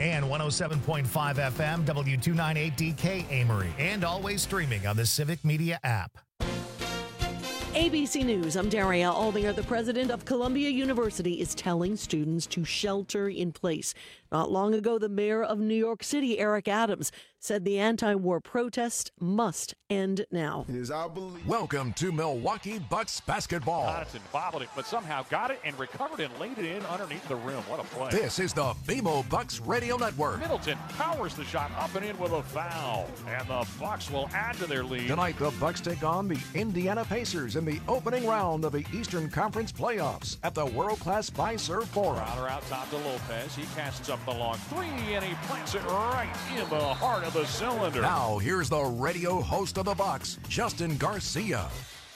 and 107.5 FM W298DK Amory, and always streaming on the Civic Media app. ABC News, I'm Daria Aldinger. The president of Columbia University is telling students to shelter in place. Not long ago, the mayor of New York City, Eric Adams, said the anti-war protest must end now. It is our belief. Welcome to Milwaukee Bucks basketball. Johnson bobbled it, but somehow got it and recovered and laid it in underneath the rim. What a play. This is the BMO Bucks Radio Network. Middleton powers the shot up and in with a foul, and the Bucks will add to their lead. Tonight, the Bucks take on the Indiana Pacers in the opening round of the Eastern Conference playoffs at the world-class Fiserv Forum. Crowder out top to Lopez. He casts up the long three, and he plants it right in the heart of the cylinder. Now, here's the radio host of the Bucks, Justin Garcia.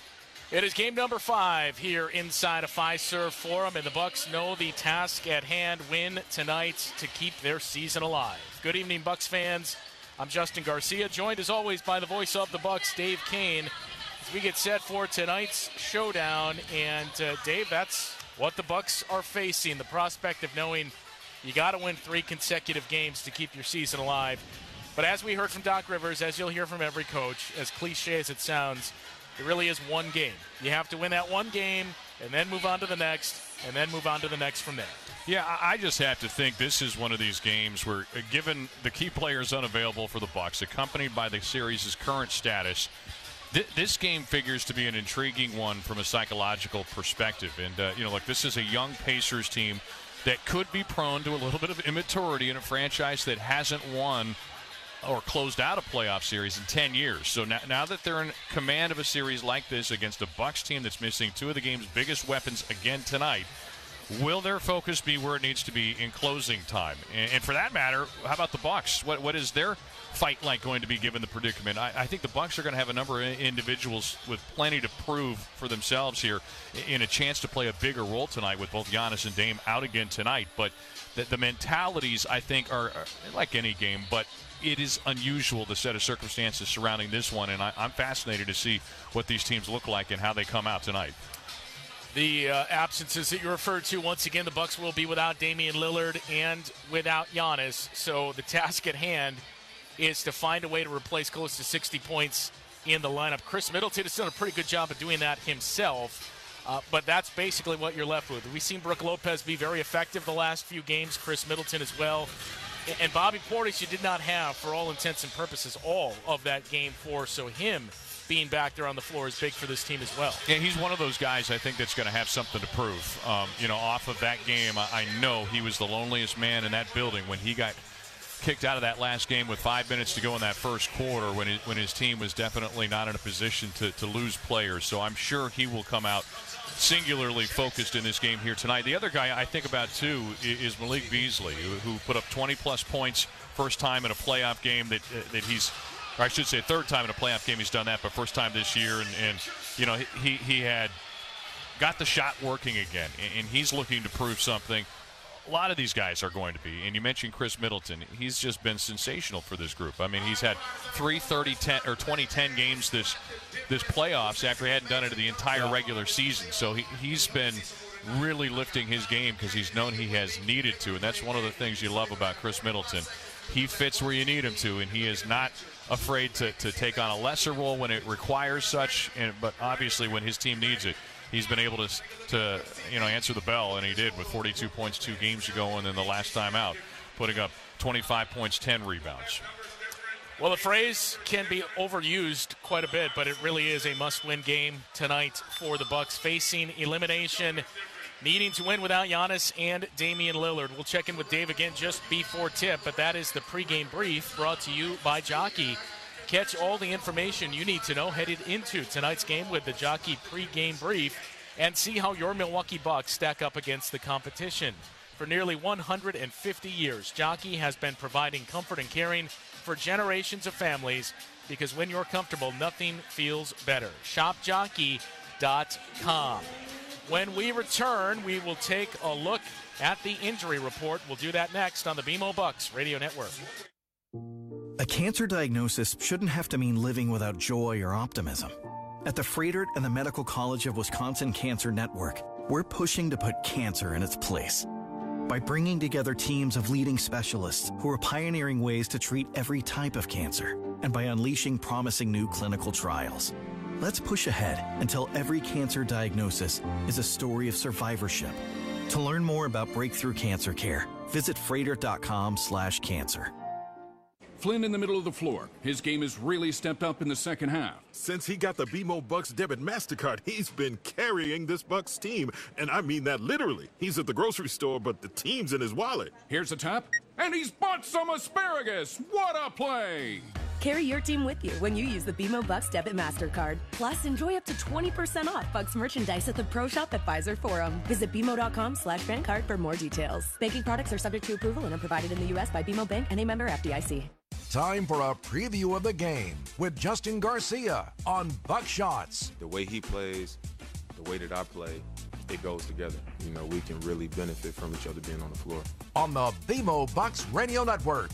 It is game number 5 here inside a Fiserv Forum, and the Bucks know the task at hand: win tonight to keep their season alive. Good evening, Bucks fans. I'm Justin Garcia, joined as always by the voice of the Bucks, Dave Kane, as we get set for tonight's showdown. And Dave, that's what the Bucks are facing: the prospect of knowing you got to win 3 consecutive games to keep your season alive. But as we heard from Doc Rivers, as you'll hear from every coach, as cliche as it sounds, it really is one game. You have to win that one game and then move on to the next, and then move on to the next from there. Yeah, I just have to think this is one of these games where, given the key players unavailable for the Bucks, accompanied by the series' current status, this game figures to be an intriguing one from a psychological perspective. And, look, this is a young Pacers team that could be prone to a little bit of immaturity in a franchise that hasn't won or closed out a playoff series in 10 years. So now that they're in command of a series like this against a Bucks team that's missing 2 of the game's biggest weapons again tonight, will their focus be where it needs to be in closing time? And for that matter, how about the Bucks? What is their fight like going to be given the predicament? I think the Bucks are going to have a number of individuals with plenty to prove for themselves here in a chance to play a bigger role tonight with both Giannis and Dame out again tonight. But the mentalities, I think, are like any game, but it is unusual, the set of circumstances surrounding this one, and I'm fascinated to see what these teams look like and how they come out tonight. The absences that you referred to, once again, the Bucks will be without Damian Lillard and without Giannis. So the task at hand is to find a way to replace close to 60 points in the lineup. Chris Middleton has done a pretty good job of doing that himself, but that's basically what you're left with. We've seen Brook Lopez be very effective the last few games, Chris Middleton as well. And Bobby Portis, you did not have, for all intents and purposes, all of that game 4, so him being back there on the floor is big for this team as well. Yeah, he's one of those guys I think that's going to have something to prove. Off of that game, I know he was the loneliest man in that building when he got kicked out of that last game with 5 minutes to go in that first quarter when his team was definitely not in a position to lose players. So I'm sure he will come out singularly focused in this game here tonight. The other guy I think about, too, is Malik Beasley, who put up 20-plus points first time in a playoff game that he's – or I should say third time in a playoff game he's done that, but first time this year. And he had got the shot working again, and he's looking to prove something. A lot of these guys are going to be, and you mentioned Chris Middleton. He's just been sensational for this group. I mean, he's had 3 20-10 games this playoffs after he hadn't done it in the entire regular season. So he's been really lifting his game because he's known he has needed to, and that's one of the things you love about Chris Middleton. He fits where you need him to, and he is not afraid to take on a lesser role when it requires such, but obviously when his team needs it, he's been able to answer the bell, and he did with 42 points 2 games ago, and then the last time out, putting up 25 points, 10 rebounds. Well, the phrase can be overused quite a bit, but it really is a must-win game tonight for the Bucks, facing elimination, needing to win without Giannis and Damian Lillard. We'll check in with Dave again just before tip, but that is the pregame brief brought to you by Jockey. Catch all the information you need to know headed into tonight's game with the Jockey pregame brief and see how your Milwaukee Bucks stack up against the competition. For nearly 150 years, Jockey has been providing comfort and caring for generations of families, because when you're comfortable, nothing feels better. ShopJockey.com. When we return, we will take a look at the injury report. We'll do that next on the BMO Bucks Radio Network. A cancer diagnosis shouldn't have to mean living without joy or optimism. At the Fredert and the Medical College of Wisconsin Cancer Network, we're pushing to put cancer in its place. by bringing together teams of leading specialists who are pioneering ways to treat every type of cancer, and by unleashing promising new clinical trials. Let's push ahead until every cancer diagnosis is a story of survivorship. To learn more about breakthrough cancer care, visit Freighter.com/cancer. Flynn in the middle of the floor. His game has really stepped up in the second half. Since he got the BMO Bucks debit MasterCard, he's been carrying this Bucks team. And I mean that literally. He's at the grocery store, but the team's in his wallet. Here's a tap, and he's bought some asparagus. What a play! Carry your team with you when you use the BMO Bucks debit MasterCard. Plus, enjoy up to 20% off Bucks merchandise at the Pro Shop at Pfizer Forum. Visit BMO.com/bankcard for more details. Banking products are subject to approval and are provided in the U.S. by BMO Bank and a member FDIC. Time for a preview of the game with Justin Garcia on Buckshots. The way he plays, the way that I play, it goes together. You know, we can really benefit from each other being on the floor. On the BMO Bucks Radio Network.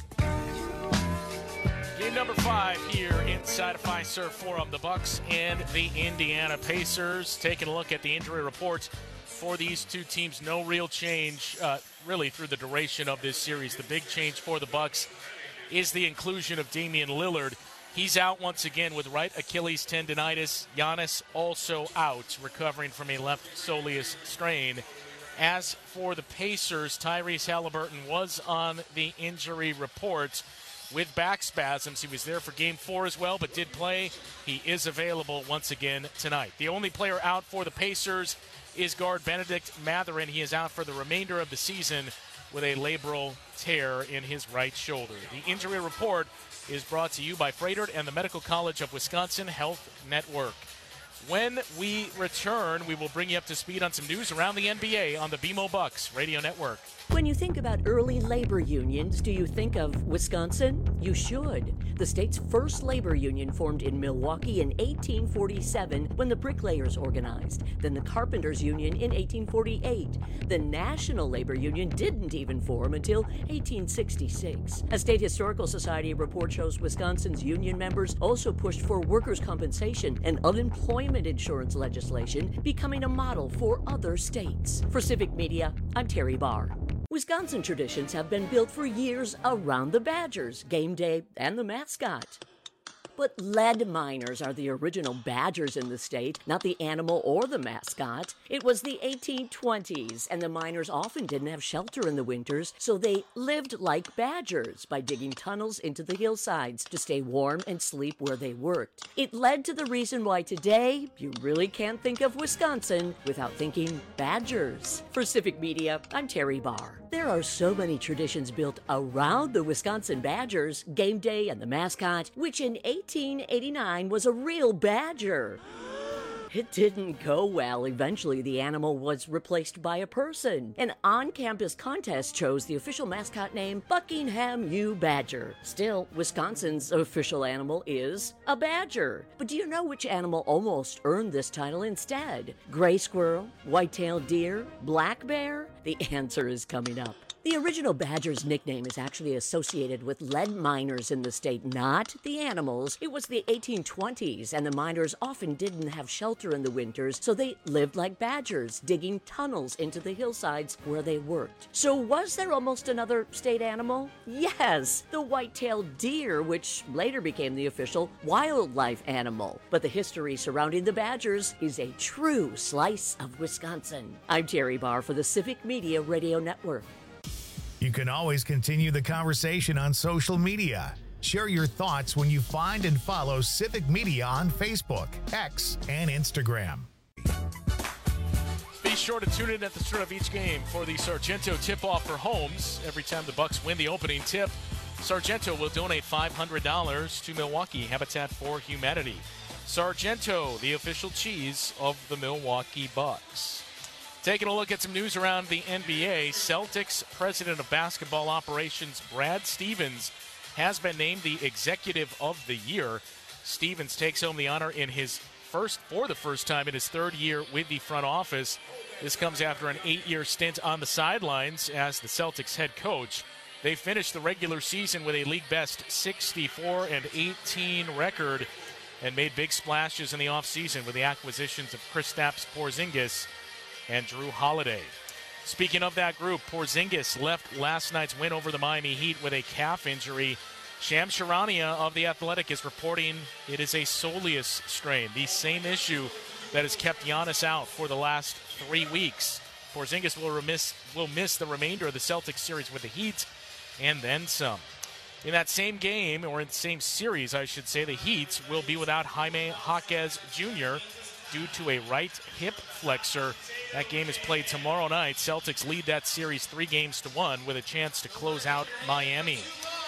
Game number 5 here inside of Fiserv Forum. The Bucks and the Indiana Pacers. Taking a look at the injury reports for these two teams. No real change really through the duration of this series. The big change for the Bucks is the inclusion of Damian Lillard. He's out once again with right Achilles tendonitis. Giannis also out, recovering from a left soleus strain. As for the Pacers, Tyrese Halliburton was on the injury report with back spasms. He was there for Game 4 as well, but did play. He is available once again tonight. The only player out for the Pacers is guard Benedict Mathurin. He is out for the remainder of the season with a labral tear in his right shoulder. The injury report is brought to you by Freighter and the Medical College of Wisconsin Health Network. When we return, we will bring you up to speed on some news around the NBA on the BMO Bucks Radio Network. When you think about early labor unions, do you think of Wisconsin? You should. The state's first labor union formed in Milwaukee in 1847 when the bricklayers organized. Then the carpenters union in 1848. The National Labor Union didn't even form until 1866. A State Historical Society report shows Wisconsin's union members also pushed for workers' compensation and unemployment insurance legislation, becoming a model for other states. For Civic Media, I'm Terry Barr. Wisconsin traditions have been built for years around the Badgers, game day, and the mascot. But lead miners are the original Badgers in the state, not the animal or the mascot. It was the 1820s, and the miners often didn't have shelter in the winters, so they lived like badgers by digging tunnels into the hillsides to stay warm and sleep where they worked. It led to the reason why today you really can't think of Wisconsin without thinking Badgers. For Civic Media, I'm Terry Barr. There are so many traditions built around the Wisconsin Badgers, game day and the mascot, which in 1889 was a real badger. It didn't go well. Eventually, the animal was replaced by a person. An on-campus contest chose the official mascot name Buckingham U. Badger. Still, Wisconsin's official animal is a badger. But do you know which animal almost earned this title instead? Gray squirrel, white-tailed deer, black bear? The answer is coming up. The original Badger's nickname is actually associated with lead miners in the state, not the animals. It was the 1820s, and the miners often didn't have shelter in the winters, so they lived like badgers, digging tunnels into the hillsides where they worked. So was there almost another state animal? Yes, the white-tailed deer, which later became the official wildlife animal. But the history surrounding the Badgers is a true slice of Wisconsin. I'm Terry Barr for the Civic Media Radio Network. You can always continue the conversation on social media. Share your thoughts when you find and follow Civic Media on Facebook, X, and Instagram. Be sure to tune in at the start of each game for the Sargento tip-off for Holmes. Every time the Bucks win the opening tip, Sargento will donate $500 to Milwaukee Habitat for Humanity. Sargento, the official cheese of the Milwaukee Bucks. Taking a look at some news around the NBA, Celtics president of basketball operations Brad Stevens has been named the Executive of the Year. Stevens takes home the honor for the first time in his third year with the front office. This comes after an 8-year stint on the sidelines as the Celtics head coach. They finished the regular season with a league-best 64-18 record and made big splashes in the offseason with the acquisitions of Kristaps Porzingis and Drew Holiday. Speaking of that group, Porzingis left last night's win over the Miami Heat with a calf injury. Shams Charania of The Athletic is reporting it is a soleus strain, the same issue that has kept Giannis out for the last 3 weeks. Porzingis will miss the remainder of the Celtics series with the Heat and then some. In that same game, or in the same series, I should say, the Heat will be without Jaime Jaquez Jr. due to a right hip flexor. That game is played tomorrow night. Celtics lead that series 3-1 with a chance to close out Miami.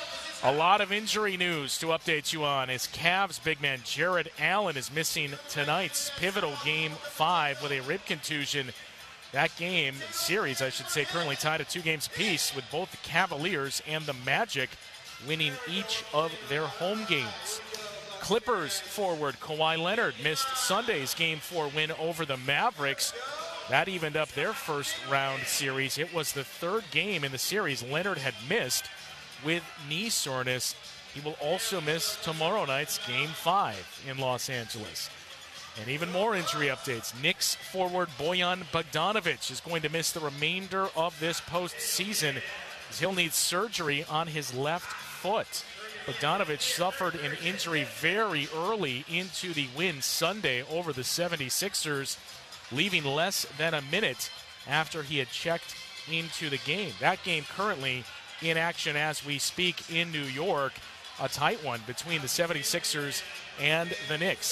A lot of injury news to update you on as Cavs big man Jared Allen is missing tonight's pivotal Game 5 with a rib contusion. That game, series I should say, currently tied at 2 games apiece, with both the Cavaliers and the Magic winning each of their home games. Clippers forward Kawhi Leonard missed Sunday's Game 4 win over the Mavericks. That evened up their first round series. It was the 3rd game in the series Leonard had missed with knee soreness. He will also miss tomorrow night's Game 5 in Los Angeles. And even more injury updates. Knicks forward Bojan Bogdanovic is going to miss the remainder of this postseason as he'll need surgery on his left foot. Bogdanovic suffered an injury very early into the win Sunday over the 76ers, leaving less than a minute after he had checked into the game. That game currently in action as we speak in New York. A tight one between the 76ers and the Knicks.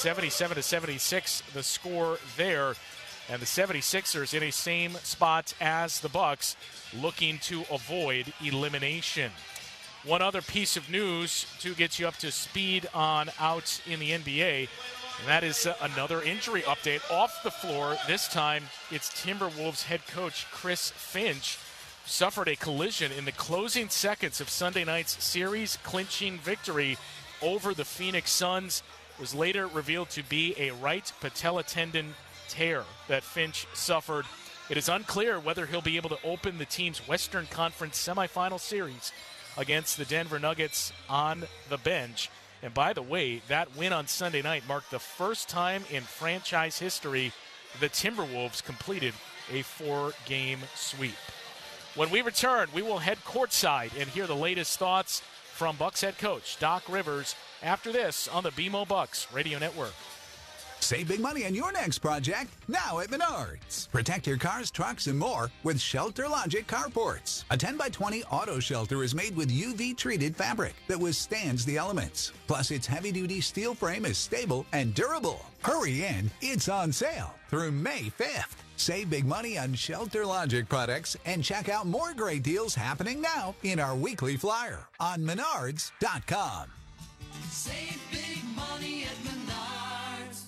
77-76 the score there. And the 76ers in a same spot as the Bucks, looking to avoid elimination. One other piece of news to get you up to speed on out in the NBA, and that is another injury update off the floor. This time it's Timberwolves head coach Chris Finch suffered a collision in the closing seconds of Sunday night's series-clinching victory over the Phoenix Suns. It was later revealed to be a right patella tendon tear that Finch suffered. It is unclear whether he'll be able to open the team's Western Conference semifinal series against the Denver Nuggets on the bench. And by the way, that win on Sunday night marked the first time in franchise history the Timberwolves completed a 4-game sweep. When we return, we will head courtside and hear the latest thoughts from Bucks head coach Doc Rivers after this on the BMO Bucks Radio Network. Save big money on your next project now at Menards. Protect your cars, trucks, and more with Shelter Logic carports. A 10x20 auto shelter is made with UV-treated fabric that withstands the elements. Plus, its heavy-duty steel frame is stable and durable. Hurry in, it's on sale through May 5th. Save big money on Shelter Logic products and check out more great deals happening now in our weekly flyer on Menards.com. Save big money at Menards.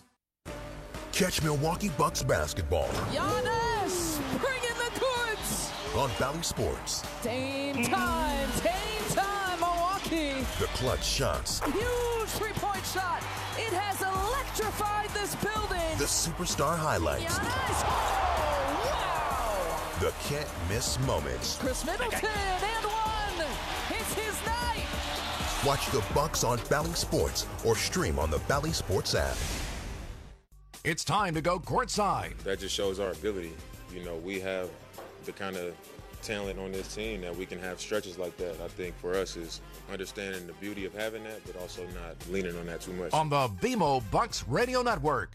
Catch Milwaukee Bucks basketball Giannis, bring in the goods. On Bally Sports. Dame time, Milwaukee. The clutch shots. Huge three-point shot. It has electrified this building. The superstar highlights. Giannis, wow. The can't-miss moments. Chris Middleton, and one. It's his night. Watch the Bucks on Bally Sports or stream on the Bally Sports app. It's time to go courtside. That just shows our ability. You know, we have the kind of talent on this team that we can have stretches like that. I think for us is understanding the beauty of having that, but also not leaning on that too much. On the BMO Bucks Radio Network.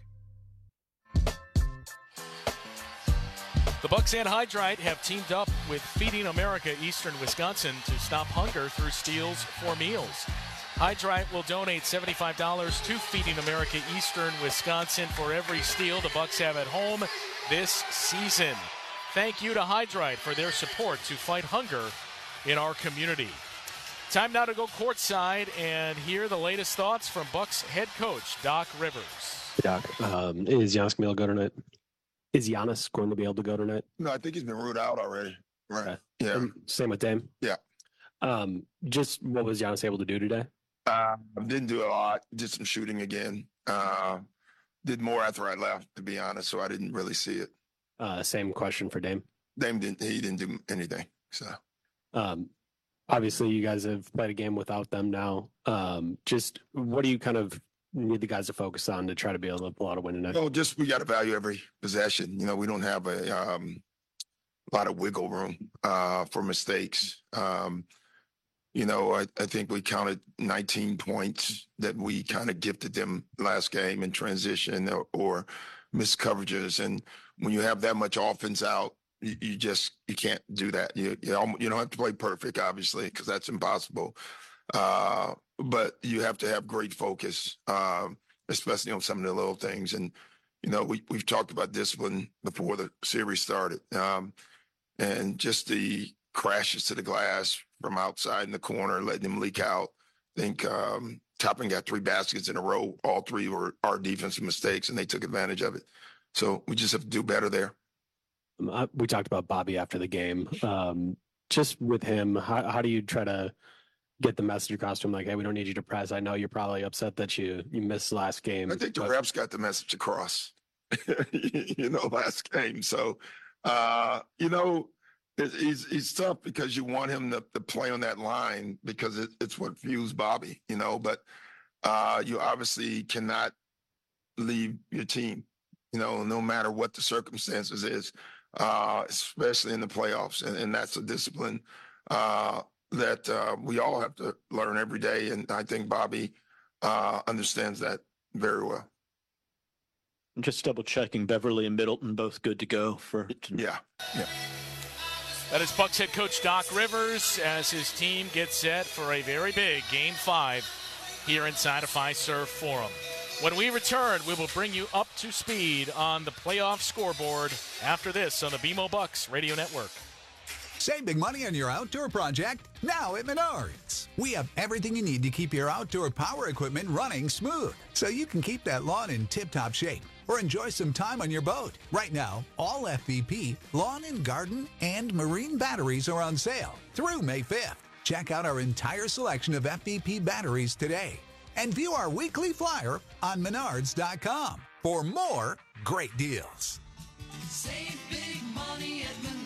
The Bucks and Hydrite have teamed up with Feeding America Eastern Wisconsin to stop hunger through Steals for Meals. Hydrite will donate $75 to Feeding America Eastern Wisconsin for every steal the Bucks have at home this season. Thank you to Hydrite for their support to fight hunger in our community. Time now to go courtside and hear the latest thoughts from Bucks head coach Doc Rivers. Doc, is Giannis going to go tonight? Is Giannis going to be able to go tonight? No, I think he's been ruled out already. Right. Okay. Yeah. And same with Dame? Yeah. Just what was Giannis able to do today? Didn't do a lot. Did some shooting again. Did more after I left, to be honest, so I didn't really see it. Same question for Dame. Dame didn't do anything. So obviously you guys have played a game without them now. Just what do you kind of need the guys to focus on to try to be able to pull out a win tonight? Well, just we got to value every possession. You know, we don't have a a lot of wiggle room for mistakes. I think we counted 19 points that we kind of gifted them last game in transition or missed coverages. And when you have that much offense out, you can't do that. You don't have to play perfect, obviously, because that's impossible. But you have to have great focus, especially on some of the little things. And, we've talked about discipline before the series started. And just the crashes to the glass from outside in the corner, letting them leak out. I think Toppin got 3 baskets in a row. All 3 were our defensive mistakes, and they took advantage of it. So we just have to do better there. We talked about Bobby after the game. Just with him, how do you try to get the message across to him? Like, hey, we don't need you to press. I know you're probably upset that you missed last game. I think the reps got the message across, last game. So, He's tough because you want him to play on that line because it's what fuels Bobby, but you obviously cannot leave your team, no matter what the circumstances is, especially in the playoffs. And that's a discipline that we all have to learn every day. And I think Bobby understands that very well. Just double checking, Beverly and Middleton both good to go for. Yeah. That is Bucks head coach Doc Rivers as his team gets set for a very big Game 5 here inside of Fiserv Forum. When we return, we will bring you up to speed on the playoff scoreboard after this on the BMO Bucks Radio Network. Save big money on your outdoor project now at Menards. We have everything you need to keep your outdoor power equipment running smooth so you can keep that lawn in tip-top shape or enjoy some time on your boat. Right now, all FVP, lawn and garden, and marine batteries are on sale through May 5th. Check out our entire selection of FVP batteries today and view our weekly flyer on Menards.com for more great deals. Save big money at Menards.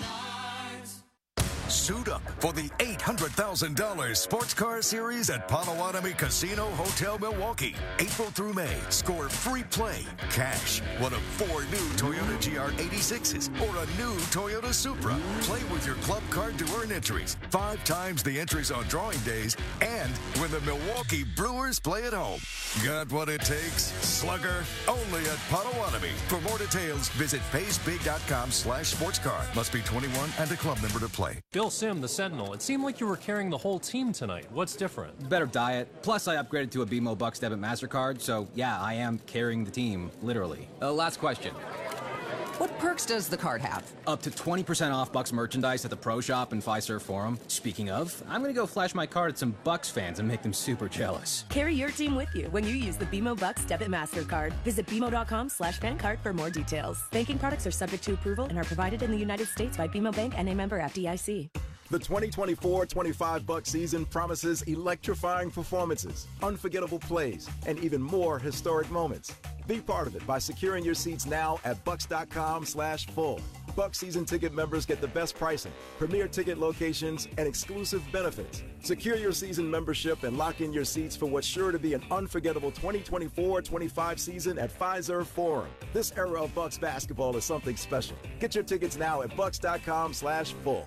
Suit up for the $800,000 Sports Car Series at Potawatomi Casino Hotel Milwaukee. April through May, score free play, cash, one of 4 new Toyota GR86s or a new Toyota Supra. Play with your club card to earn entries, 5 times the entries on drawing days, and when the Milwaukee Brewers play at home. Got what it takes? Slugger, only at Potawatomi. For more details, visit paysbig.com/sportscar. Must be 21 and a club member to play. Bill Sim, the Sentinel, it seemed like you were carrying the whole team tonight. What's different? Better diet. Plus, I upgraded to a BMO Bucks Debit MasterCard, so yeah, I am carrying the team, literally. Last question. What perks does the card have? Up to 20% off Bucks merchandise at the Pro Shop and Fiserv Forum. Speaking of, I'm going to go flash my card at some Bucks fans and make them super jealous. Carry your team with you when you use the BMO Bucks Debit MasterCard. Visit BMO.com/fancard for more details. Banking products are subject to approval and are provided in the United States by BMO Bank and a member FDIC. The 2024-25 Bucks season promises electrifying performances, unforgettable plays, and even more historic moments. Be part of it by securing your seats now at bucks.com/full. Bucks season ticket members get the best pricing, premier ticket locations, and exclusive benefits. Secure your season membership and lock in your seats for what's sure to be an unforgettable 2024-25 season at Fiserv Forum. This era of Bucks basketball is something special. Get your tickets now at bucks.com/full.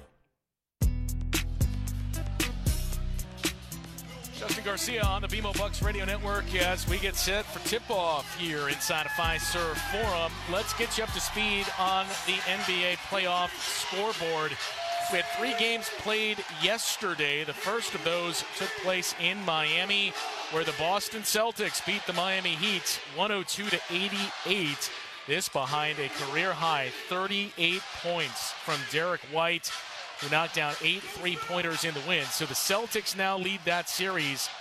Justin Garcia on the BMO Bucks Radio Network as we get set for tip-off here inside of Fiserv Forum. Let's get you up to speed on the NBA playoff scoreboard. We had 3 games played yesterday. The first of those took place in Miami, where the Boston Celtics beat the Miami Heat 102-88. This behind a career-high 38 points from Derek White, who knocked down 8 3-pointers in the win. So the Celtics now lead that series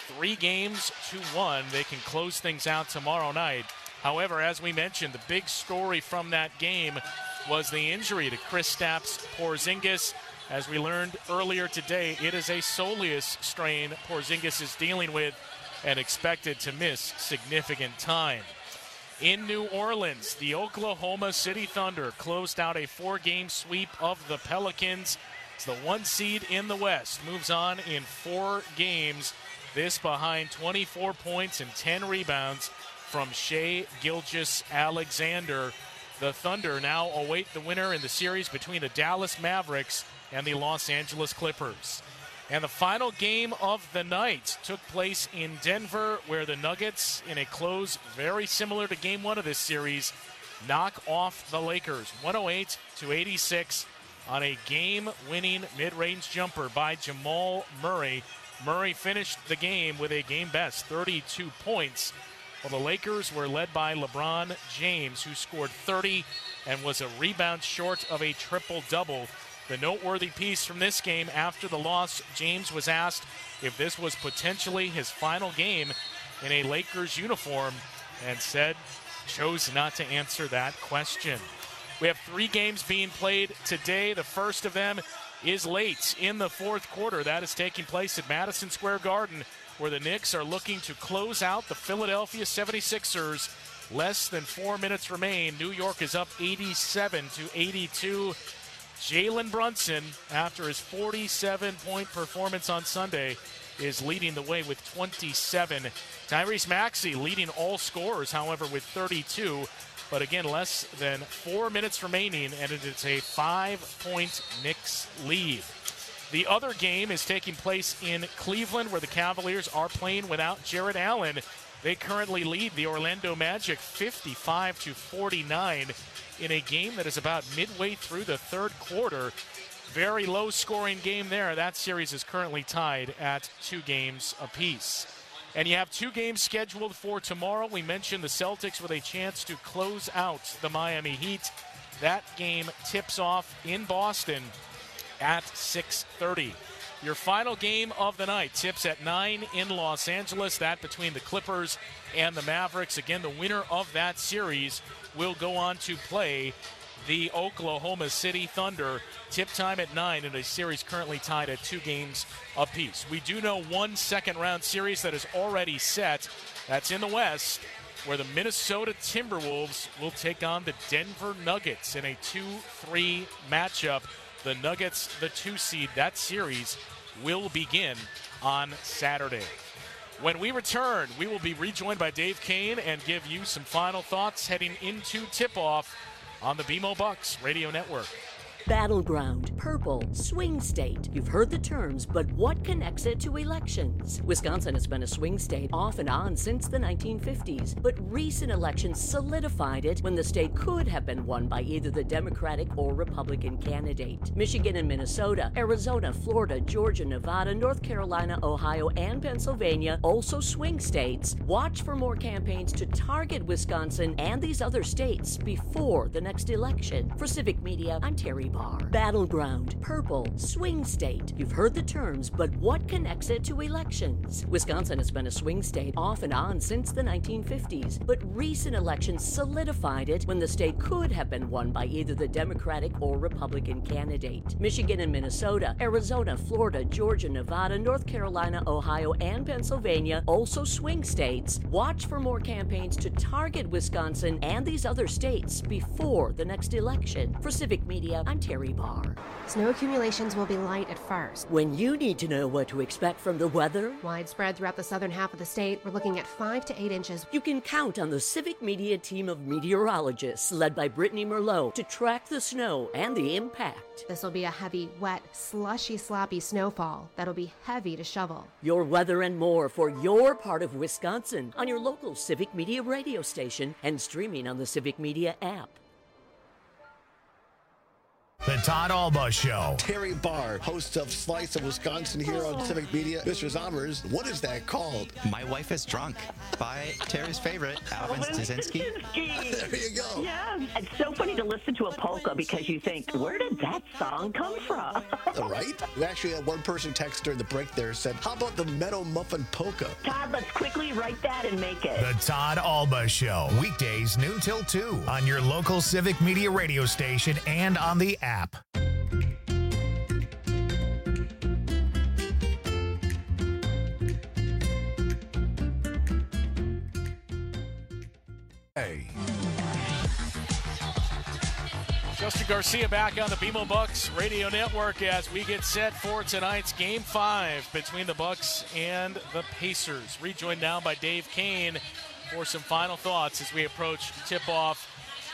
3-1. They can close things out tomorrow night. However, as we mentioned, the big story from that game was the injury to Kristaps Porzingis. As we learned earlier today, it is a soleus strain Porzingis is dealing with and expected to miss significant time. In New Orleans, the Oklahoma City Thunder closed out a 4-game sweep of the Pelicans. It's the 1 seed in the West, moves on in 4 games. This behind 24 points and 10 rebounds from Shai Gilgeous-Alexander, The Thunder now await the winner in the series between the Dallas Mavericks and the Los Angeles Clippers. And the final game of the night took place in Denver, where the Nuggets, in a close very similar to Game 1 of this series, knock off the Lakers 108-86 on a game-winning mid-range jumper by Jamal Murray. Murray finished the game with a game-best 32 points. Well, the Lakers were led by LeBron James, who scored 30 and was a rebound short of a triple-double. The noteworthy piece from this game, after the loss, James was asked if this was potentially his final game in a Lakers uniform and chose not to answer that question. We have 3 games being played today. The first of them is late in the fourth quarter. That is taking place at Madison Square Garden, where the Knicks are looking to close out the Philadelphia 76ers. Less than 4 minutes remain. New York is up 87-82. Jalen Brunson, after his 47-point performance on Sunday, is leading the way with 27. Tyrese Maxey leading all scorers, however, with 32. But again, less than 4 minutes remaining, and it is a 5-point Knicks lead. The other game is taking place in Cleveland, where the Cavaliers are playing without Jarrett Allen. They currently lead the Orlando Magic 55-49 in a game that is about midway through the third quarter. Very low-scoring game there. That series is currently tied at 2 games apiece. And you have 2 games scheduled for tomorrow. We mentioned the Celtics with a chance to close out the Miami Heat. That game tips off in Boston at 6:30. Your final game of the night tips at 9 in Los Angeles. That between the Clippers and the Mavericks. Again, the winner of that series will go on to play the Oklahoma City Thunder. Tip time at 9 in a series currently tied at 2 games apiece. We do know 1 second-round series that is already set. That's in the West, where the Minnesota Timberwolves will take on the Denver Nuggets in a 2-3 matchup. The Nuggets, the 2 seed. That series will begin on Saturday. When we return, we will be rejoined by Dave Kane and give you some final thoughts heading into tip-off on the BMO Bucks Radio Network. Battleground, purple, swing state. You've heard the terms, but what connects it to elections? Wisconsin has been a swing state off and on since the 1950s, but recent elections solidified it when the state could have been won by either the Democratic or Republican candidate. Michigan and Minnesota, Arizona, Florida, Georgia, Nevada, North Carolina, Ohio, and Pennsylvania, also swing states. Watch for more campaigns to target Wisconsin and these other states before the next election. For Civic Media, I'm Terry Barr. Battleground, purple, swing state. You've heard the terms, but what connects it to elections? Wisconsin has been a swing state off and on since the 1950s, but recent elections solidified it when the state could have been won by either the Democratic or Republican candidate. Michigan and Minnesota, Arizona, Florida, Georgia, Nevada, North Carolina, Ohio, and Pennsylvania, also swing states. Watch for more campaigns to target Wisconsin and these other states before the next election. For Civic Media, I'm Terry Barr. Snow accumulations will be light at first. When you need to know what to expect from the weather, widespread throughout the southern half of the state, we're looking at 5 to 8 inches. You can count on the Civic Media team of meteorologists led by Brittany Merlot to track the snow and the impact. This will be a heavy, wet, slushy, sloppy snowfall that'll be heavy to shovel. Your weather and more for your part of Wisconsin on your local Civic Media radio station and streaming on the Civic Media app. The Todd Alba Show. Terry Barr, host of Slice of Wisconsin here on Civic Media. Mr. Zommers, what is that called? My Wife is Drunk by Terry's favorite, Alvin Stasinski. There you go. Yeah, it's so funny to listen to a polka because you think, where did that song come from? Right? We actually had one person text during the break there said, how about the Meadow Muffin Polka? Todd, let's quickly write that and make it. The Todd Alba Show. Weekdays noon till 2 on your local Civic Media radio station and on the app. Hey. Justin Garcia back on the BMO Bucks Radio Network as we get set for tonight's Game 5 between the Bucks and the Pacers. Rejoined now by Dave Kane for some final thoughts as we approach tip-off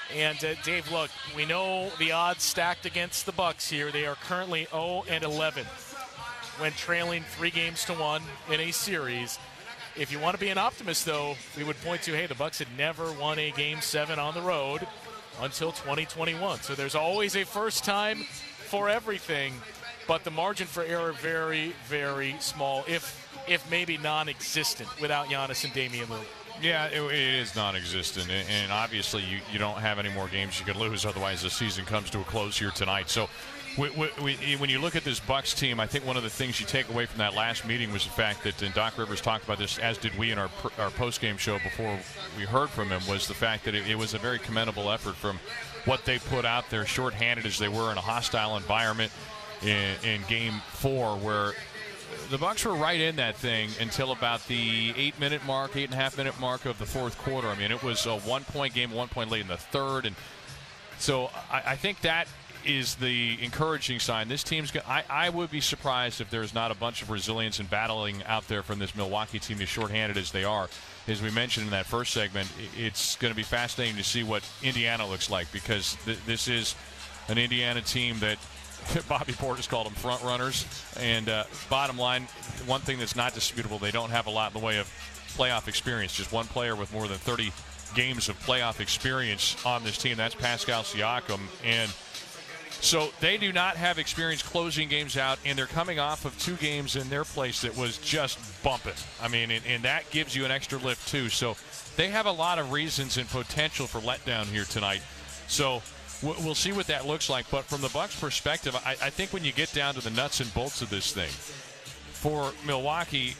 And Dave, look, we know the odds stacked against the Bucks here. They are currently 0-11 when trailing 3-1 in a series. If you want to be an optimist, though, we would point to, hey, the Bucks had never won a Game 7 on the road until 2021. So there's always a first time for everything, but the margin for error very, very small, if maybe non-existent, without Giannis and Damian Lillard. Yeah, it is non-existent, and obviously you don't have any more games you could lose, otherwise the season comes to a close here tonight. So when you look at this Bucks team, I think one of the things you take away from that last meeting was the fact that, and Doc Rivers talked about this, as did we in our post-game show before we heard from him, was the fact that it was a very commendable effort from what they put out there, shorthanded as they were in a hostile environment in Game 4, where the Bucks were right in that thing until about the 8.5-minute mark of the fourth quarter. I mean, it was a 1-point game, 1 point late in the third, and so I think that is the encouraging sign. This team's I would be surprised if there's not a bunch of resilience and battling out there from this Milwaukee team, as shorthanded as they are. As we mentioned in that first segment, it's going to be fascinating to see what Indiana looks like, because this is an Indiana team that Bobby Portis called them front runners. And bottom line, one thing that's not disputable, they don't have a lot in the way of playoff experience. Just one player with more than 30 games of playoff experience on this team. That's Pascal Siakam. And so they do not have experience closing games out, and they're coming off of 2 games in their place that was just bumping. I mean, and that gives you an extra lift too. So they have a lot of reasons and potential for letdown here tonight. So we'll see what that looks like. But from the Bucks' perspective, I think when you get down to the nuts and bolts of this thing, for Milwaukee,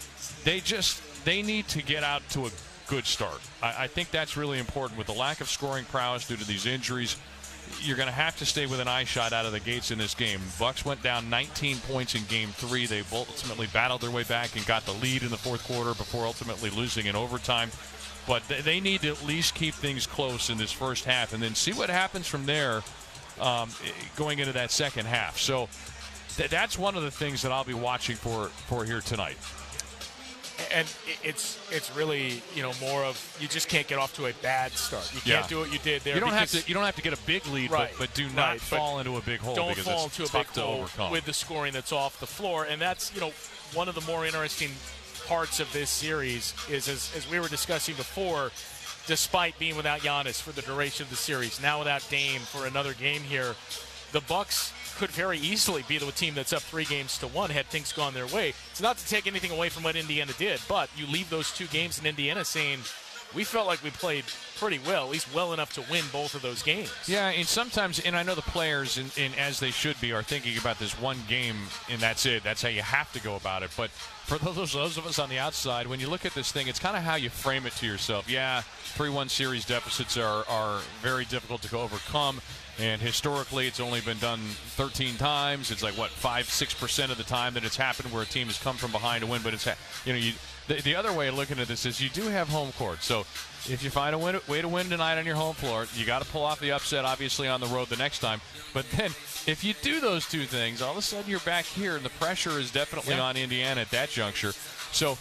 they need to get out to a good start. I think that's really important. With the lack of scoring prowess due to these injuries, you're going to have to stay with an eye shot out of the gates in this game. Bucks went down 19 points in Game 3. They ultimately battled their way back and got the lead in the fourth quarter before ultimately losing in overtime. But they need to at least keep things close in this first half and then see what happens from there going into that second half. So that's one of the things that I'll be watching for here tonight. And it's really, more of, you just can't get off to a bad start. You can't do what you did there. You don't have to get a big lead, right, but do not fall into a big hole. Don't because fall it's into a tough big to hole overcome with the scoring that's off the floor. And that's, one of the more interesting parts of this series is, as we were discussing before, despite being without Giannis for the duration of the series, now without Dame for another game here, the Bucks could very easily be the team that's up 3-1 had things gone their way. It's not to take anything away from what Indiana did, but you leave those 2 games in Indiana saying, we felt like we played pretty well, at least well enough to win both of those games. Yeah, and sometimes, and I know the players, and as they should be, are thinking about this one game, and that's it. That's how you have to go about it. But for those of us on the outside, when you look at this thing, it's kind of how you frame it to yourself. Yeah, 3-1 series deficits are very difficult to overcome. And historically, it's only been done 13 times. It's like, 5-6% of the time that it's happened where a team has come from behind to win. But it's, the other way of looking at this is you do have home court. So if you find a way to win tonight on your home floor, you got to pull off the upset, obviously, on the road the next time. But then if you do those 2 things, all of a sudden you're back here, and the pressure is definitely on Indiana at that juncture. So,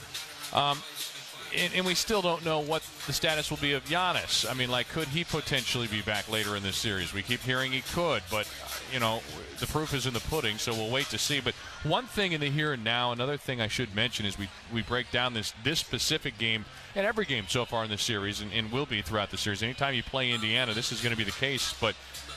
and we still don't know what the status will be of Giannis. I mean, could he potentially be back later in this series? We keep hearing he could, but, the proof is in the pudding, so we'll wait to see. But one thing in the here and now, another thing I should mention is we break down this specific game, and every game so far in this series, and will be throughout the series. Anytime you play Indiana, this is going to be the case. But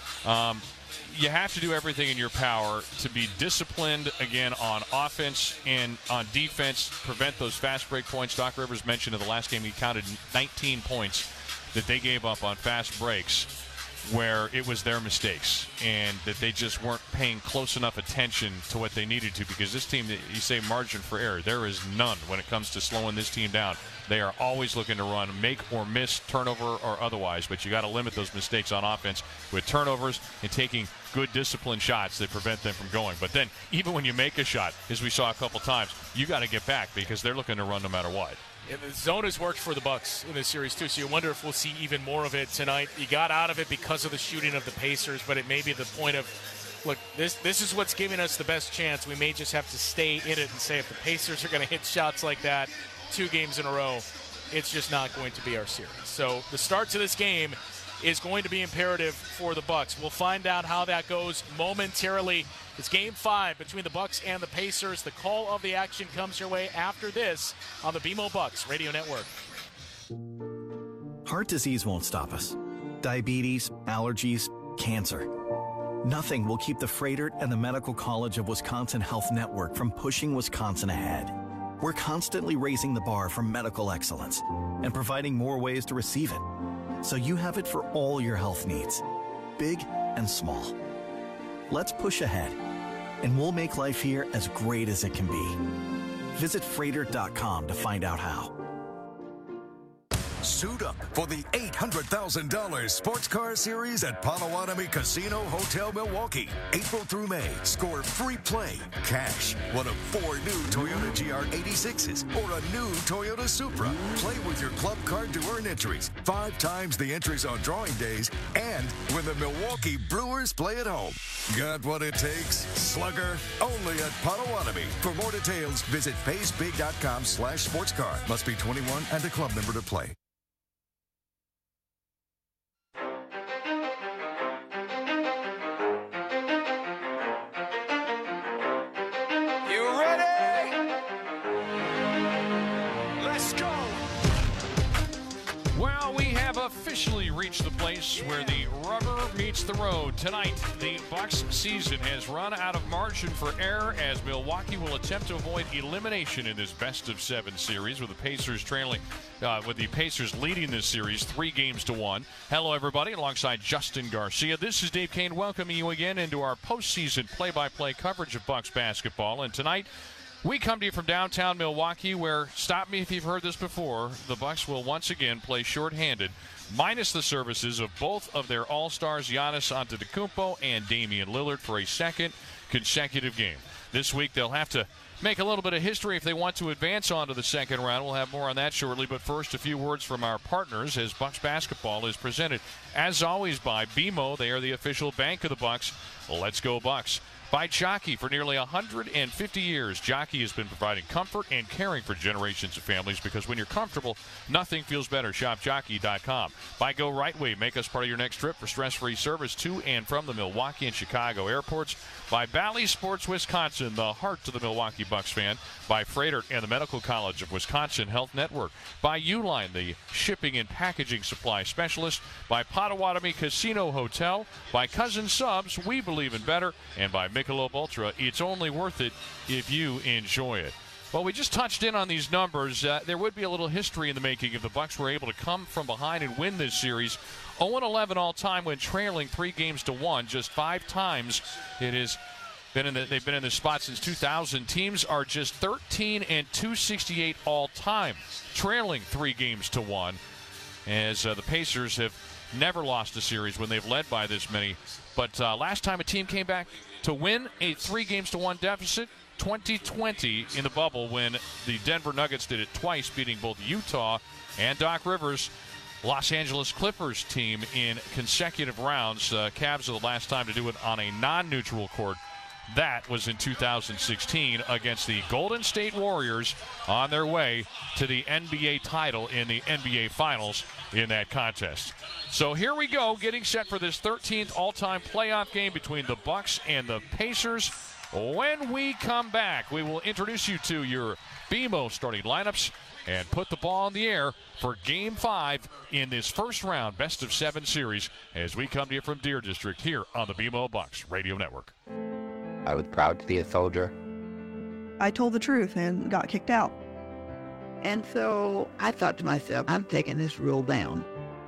you have to do everything in your power to be disciplined, again, on offense and on defense, prevent those fast break points. Doc Rivers mentioned in the last game he counted 19 points that they gave up on fast breaks where it was their mistakes and that they just weren't paying close enough attention to what they needed to, because this team, you say margin for error, there is none when it comes to slowing this team down. They are always looking to run, make or miss, turnover or otherwise, but you got to limit those mistakes on offense with turnovers and taking good disciplined shots that prevent them from going. But then even when you make a shot, as we saw a couple times, you got to get back because they're looking to run no matter what. Yeah, the zone has worked for the Bucks in this series too, so you wonder if we'll see even more of it tonight. You got out of it because of the shooting of the Pacers, but it may be the point of, look, this is what's giving us the best chance. We may just have to stay in it and say if the Pacers are going to hit shots like that 2 games in a row, it's just not going to be our series. So the start to this game is going to be imperative for the Bucks. We'll find out how that goes momentarily. It's Game 5 between the Bucks and the Pacers. The call of the action comes your way after this on the BMO Bucks Radio Network. Heart disease won't stop us. Diabetes, allergies, cancer. Nothing will keep the Froedtert and the Medical College of Wisconsin Health Network from pushing Wisconsin ahead. We're constantly raising the bar for medical excellence and providing more ways to receive it, so you have it for all your health needs, big and small. Let's push ahead, and we'll make life here as great as it can be. Visit Froedtert.com to find out how. Suit up for the $800,000 Sports Car Series at Potawatomi Casino Hotel Milwaukee. April through May, score free play, cash, one of 4 new Toyota GR86s, or a new Toyota Supra. Play with your club card to earn entries, 5 times the entries on drawing days, and when the Milwaukee Brewers play at home. Got what it takes? Slugger, only at Potawatomi. For more details, visit paysbig.com/sportscar. Must be 21 and a club member to play. Officially reached the place where the rubber meets the road. Tonight, the Bucks season has run out of margin for error as Milwaukee will attempt to avoid elimination in this best-of-7 series with the Pacers leading this series 3-1. Hello, everybody. Alongside Justin Garcia, this is Dave Kane welcoming you again into our postseason play-by-play coverage of Bucks basketball. And tonight, we come to you from downtown Milwaukee, where, stop me if you've heard this before, the Bucks will once again play shorthanded, minus the services of both of their all-stars, Giannis Antetokounmpo and Damian Lillard, for a second consecutive game. This week, they'll have to make a little bit of history if they want to advance on to the second round. We'll have more on that shortly, but first, a few words from our partners as Bucks basketball is presented, as always, by BMO. They are the official bank of the Bucks. Let's go, Bucks. By Jockey. For nearly 150 years, Jockey has been providing comfort and caring for generations of families, because when you're comfortable, nothing feels better. Shop Jockey.com. By Go Right Way. Make us part of your next trip for stress-free service to and from the Milwaukee and Chicago airports. By Bally Sports Wisconsin, the heart of the Milwaukee Bucks fan. By Froedtert and the Medical College of Wisconsin Health Network. By Uline, the shipping and packaging supply specialist. By Potawatomi Casino Hotel. By Cousin Subs, we believe in better. And by Michelob Ultra, it's only worth it if you enjoy it. Well, we just touched in on these numbers. There would be a little history in the making if the Bucks were able to come from behind and win this series. 0-11 all-time when trailing 3-1. Just 5 times it has been they've been in this spot since 2000. Teams are just 13 and 268 all-time, trailing 3-1, as the Pacers have never lost a series when they've led by this many. But last time a team came back to win a 3-1 deficit, 2020 in the bubble, when the Denver Nuggets did it twice, beating both Utah and Doc Rivers' Los Angeles Clippers team in consecutive rounds. Cavs are the last time to do it on a non-neutral court. That was in 2016 against the Golden State Warriors on their way to the NBA title in the NBA Finals in that contest. So here we go, getting set for this 13th all-time playoff game between the Bucks and the Pacers. When we come back, we will introduce you to your BMO starting lineups and put the ball in the air for Game 5 in this first round best-of-7 series as we come to you from Deer District here on the BMO Bucks Radio Network. I was proud to be a soldier. I told the truth and got kicked out. And so I thought to myself, I'm taking this rule down.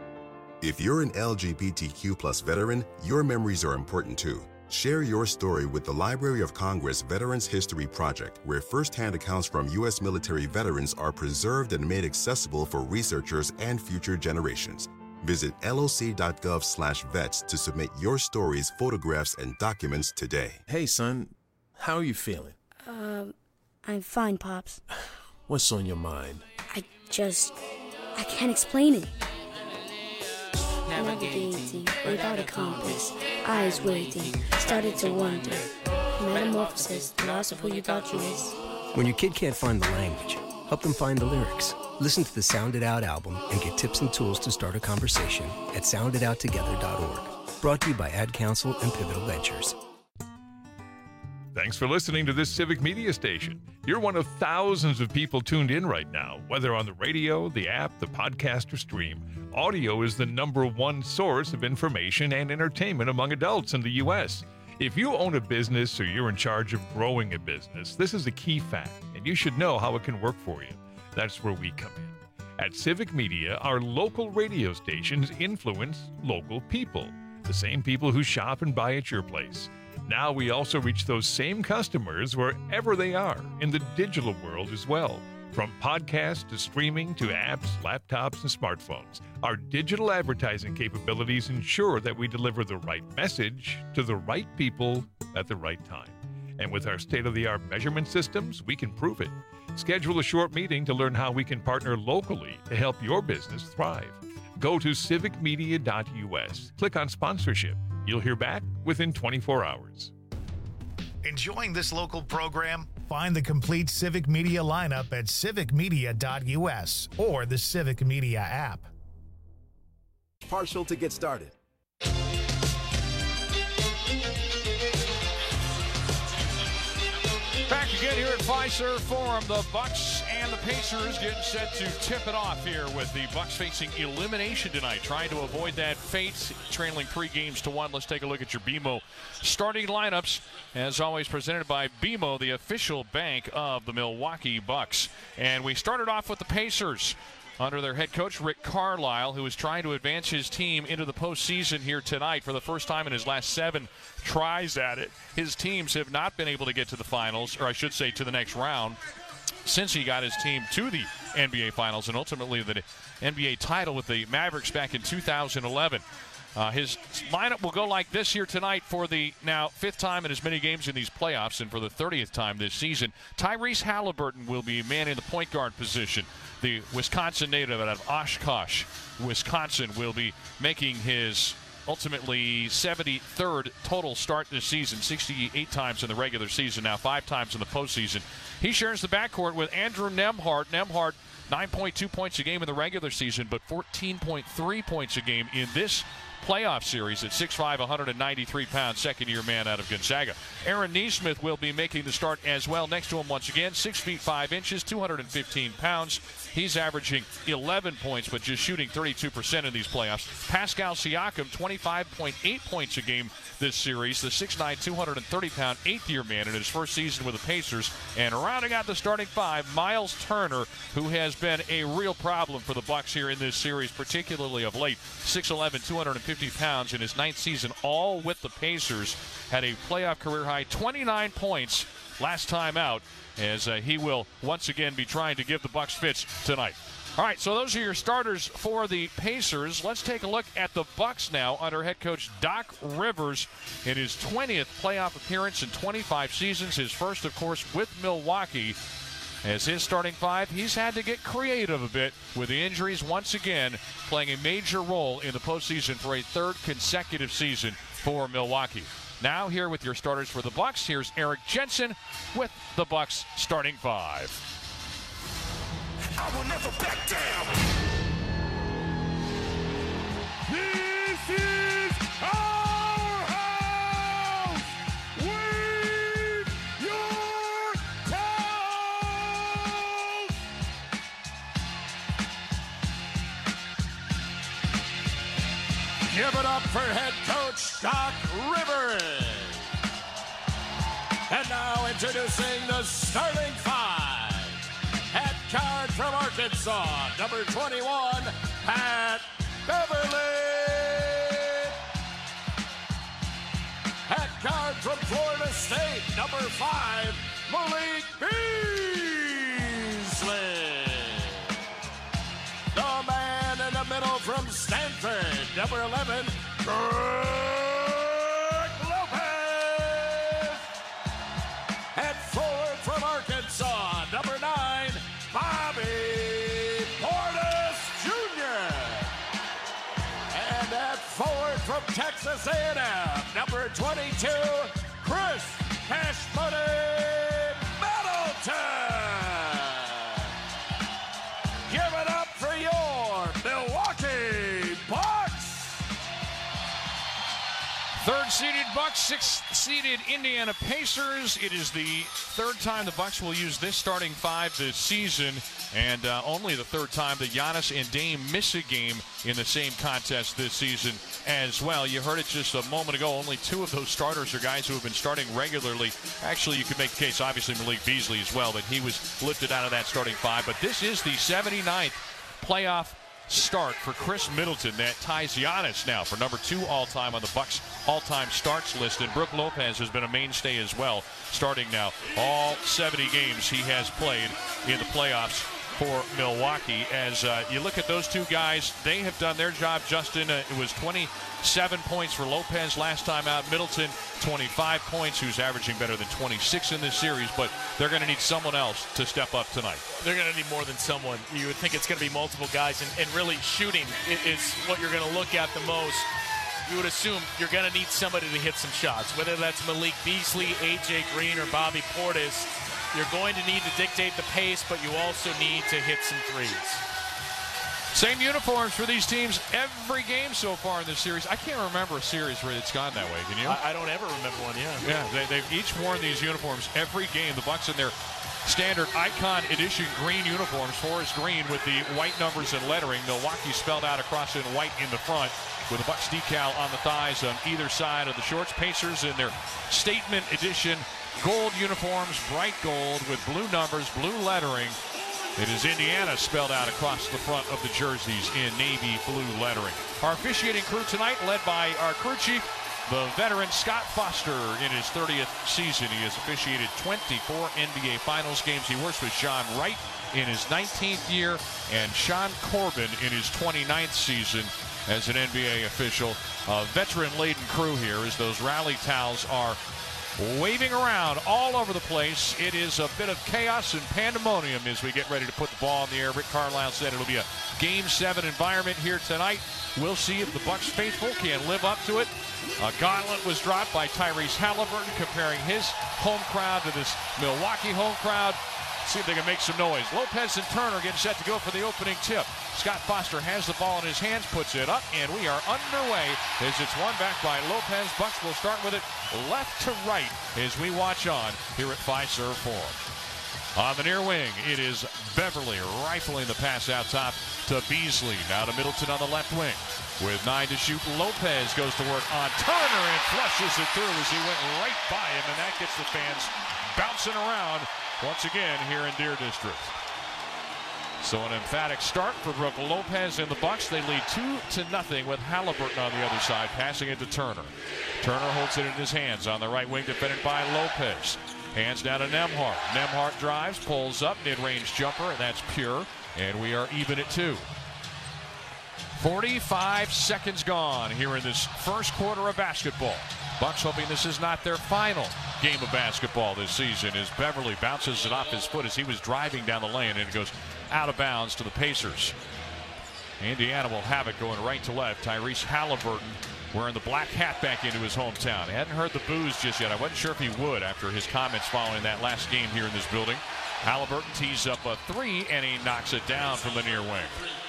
If you're an LGBTQ+ veteran, your memories are important too. Share your story with the Library of Congress Veterans History Project, where first-hand accounts from U.S. military veterans are preserved and made accessible for researchers and future generations. Visit loc.gov/vets to submit your stories, photographs, and documents today. Hey, son. How are you feeling? I'm fine, Pops. What's on your mind? I can't explain it. Navigating without a compass, eyes waiting, started to wonder. Metamorphosis, the loss of who you thought you was. When your kid can't find the language, help them find the lyrics. Listen to the Sound It Out album and get tips and tools to start a conversation at sounditouttogether.org. Brought to you by Ad Council and Pivotal Ventures. Thanks for listening to this Civic Media station. You're one of thousands of people tuned in right now, whether on the radio, the app, the podcast, or stream. Audio is the #1 source of information and entertainment among adults in the U.S. If you own a business or you're in charge of growing a business, this is a key fact, and you should know how it can work for you. That's where we come in. At Civic Media, our local radio stations influence local people, the same people who shop and buy at your place. Now we also reach those same customers wherever they are in the digital world as well. From podcasts to streaming to apps, laptops, and smartphones, our digital advertising capabilities ensure that we deliver the right message to the right people at the right time. And with our state-of-the-art measurement systems, we can prove it. Schedule a short meeting to learn how we can partner locally to help your business thrive. Go to civicmedia.us. Click on sponsorship. You'll hear back within 24 hours. Enjoying this local program? Find the complete Civic Media lineup at civicmedia.us or the Civic Media app. Partial to get started. Back again here at Fiserv Forum. The Bucks and the Pacers getting set to tip it off here with the Bucks facing elimination tonight, trying to avoid that fate, trailing 3-1. Let's take a look at your BMO starting lineups. As always, presented by BMO, the official bank of the Milwaukee Bucks. And we started off with the Pacers under their head coach, Rick Carlisle, who is trying to advance his team into the postseason here tonight for the first time in his last 7 tries at it. His teams have not been able to get to the finals, or I should say to the next round, since he got his team to the NBA Finals and ultimately the NBA title with the Mavericks back in 2011. His lineup will go like this here tonight for the now 5th time in as many games in these playoffs and for the 30th time this season. Tyrese Halliburton will be manning the point guard position. The Wisconsin native out of Oshkosh, Wisconsin, will be making his ultimately 73rd total start this season, 68 times in the regular season, now 5 times in the postseason. He shares the backcourt with Andrew Nembhard. Nembhard, 9.2 points a game in the regular season, but 14.3 points a game in this playoff series at 6'5", 193 pounds, second-year man out of Gonzaga. Aaron Nesmith will be making the start as well. Next to him once again, 6 feet 5 inches, 215 pounds. He's averaging 11 points, but just shooting 32% in these playoffs. Pascal Siakam, 25.8 points a game this series. The 6'9", 230-pound, 8th-year man in his first season with the Pacers. And rounding out the starting 5, Miles Turner, who has been a real problem for the Bucks here in this series, particularly of late. 6'11", 250 pounds in his 9th season, all with the Pacers. Had a playoff career-high 29 points last time out, as he will once again be trying to give the Bucks fits tonight. All right, so those are your starters for the Pacers. Let's take a look at the Bucks now under head coach Doc Rivers in his 20th playoff appearance in 25 seasons. His first, of course, with Milwaukee. As his starting 5, he's had to get creative a bit with the injuries once again playing a major role in the postseason for a 3rd consecutive season for Milwaukee. Now here with your starters for the Bucks, here's Eric Jensen with the Bucks starting 5. I will never back down. This is our house. Wave your towels. Give it up for head coach Doc Rivers. And now introducing the starting 5. Head guard from Arkansas, number 21, Pat Beverly. Head guard from Florida State, number 5, Malik Beasley. The man in the middle from Stanford, number 11, Greg Lopez. Head forward from Arkansas, number 9, Bobby Portis Jr. And at forward from Texas A&M, number 22, Chris Cash Money Middleton. Give 5-seeded Bucks, 6-seeded Indiana Pacers. It is the third time the Bucks will use this starting five this season, and only the third time that Giannis and Dame miss a game in the same contest this season as well. You heard it just a moment ago. Only two of those starters are guys who have been starting regularly. Actually, you could make the case, obviously, Malik Beasley as well, that he was lifted out of that starting five. But this is the 79th playoff start for Chris Middleton that ties Giannis now for number 2 all-time on the Bucks all-time starts list. And Brook Lopez has been a mainstay as well, starting now all 70 games he has played in the playoffs for Milwaukee. As you look at those two guys, they have done their job. Justin, it was 27 points for Lopez last time out. Middleton, 25 points, who's averaging better than 26 in this series, but they're going to need someone else to step up tonight. They're going to need more than someone. You would think it's going to be multiple guys, and really shooting is what you're going to look at the most. You would assume you're going to need somebody to hit some shots, whether that's Malik Beasley, A.J. Green, or Bobby Portis. You're going to need to dictate the pace, but you also need to hit some threes. Same uniforms for these teams every game so far in this series. I can't remember a series where it's gone that way. Can you? I don't ever remember one, Yeah, they've each worn these uniforms every game. The Bucks in their standard Icon Edition green uniforms, forest green with the white numbers and lettering. Milwaukee spelled out across in white in the front with a Bucks decal on the thighs on either side of the shorts. Pacers in their Statement Edition gold uniforms, bright gold with blue numbers, blue lettering. It is Indiana spelled out across the front of the jerseys in navy blue lettering. Our officiating crew tonight led by our crew chief, the veteran Scott Foster. In his 30th season, he has officiated 24 NBA Finals games. He works with Sean Wright in his 19th year and Sean Corbin in his 29th season as an NBA official. A veteran-laden crew here as those rally towels are waving around all over the place. It is a bit of chaos and pandemonium as we get ready to put the ball in the air. Rick Carlisle said it'll be a Game 7 environment here tonight. We'll see if the Bucks faithful can live up to it. A gauntlet was dropped by Tyrese Halliburton, comparing his home crowd to this Milwaukee home crowd. See if they can make some noise. Lopez and Turner getting set to go for the opening tip. Scott Foster has the ball in his hands, puts it up, and we are underway as it's won back by Lopez. Bucks will start with it left to right as we watch on here at Fiserv Forum. On the near wing, it is Beverly rifling the pass out top to Beasley. Now to Middleton on the left wing. With 9 to shoot, Lopez goes to work on Turner and flushes it through as he went right by him, and that gets the fans bouncing around once again here in Deer District. So an emphatic start for Brook Lopez and the Bucks. They lead 2-0 with Halliburton on the other side, passing it to Turner. Turner holds it in his hands on the right wing, defended by Lopez. Hands down to Nembhard. Nembhard drives, pulls up, mid-range jumper, and that's pure. And we are even at 2. 45 seconds gone here in this first quarter of basketball. Bucks hoping this is not their final game of basketball this season as Beverly bounces it off his foot as he was driving down the lane, and it goes out of bounds to the Pacers. Indiana will have it going right to left. Tyrese Halliburton wearing the black hat back into his hometown. He hadn't heard the boos just yet. I wasn't sure if he would after his comments following that last game here in this building. Halliburton tees up a 3 and he knocks it down from the near wing.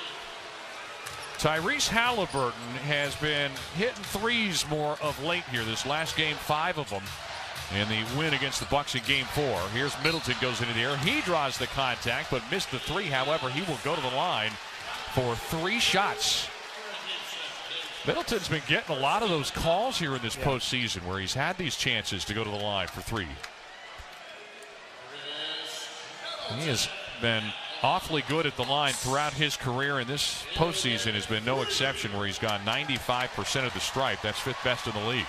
Tyrese Halliburton has been hitting threes more of late here. This last game, 5 of them. And the win against the Bucks in Game 4. Here's Middleton, goes into the air. He draws the contact, but missed the 3. However, he will go to the line for 3 shots. Middleton's been getting a lot of those calls here in this postseason where he's had these chances to go to the line for 3. He has been awfully good at the line throughout his career, and this postseason has been no exception where he's gone 95% of the stripe. That's 5th best in the league.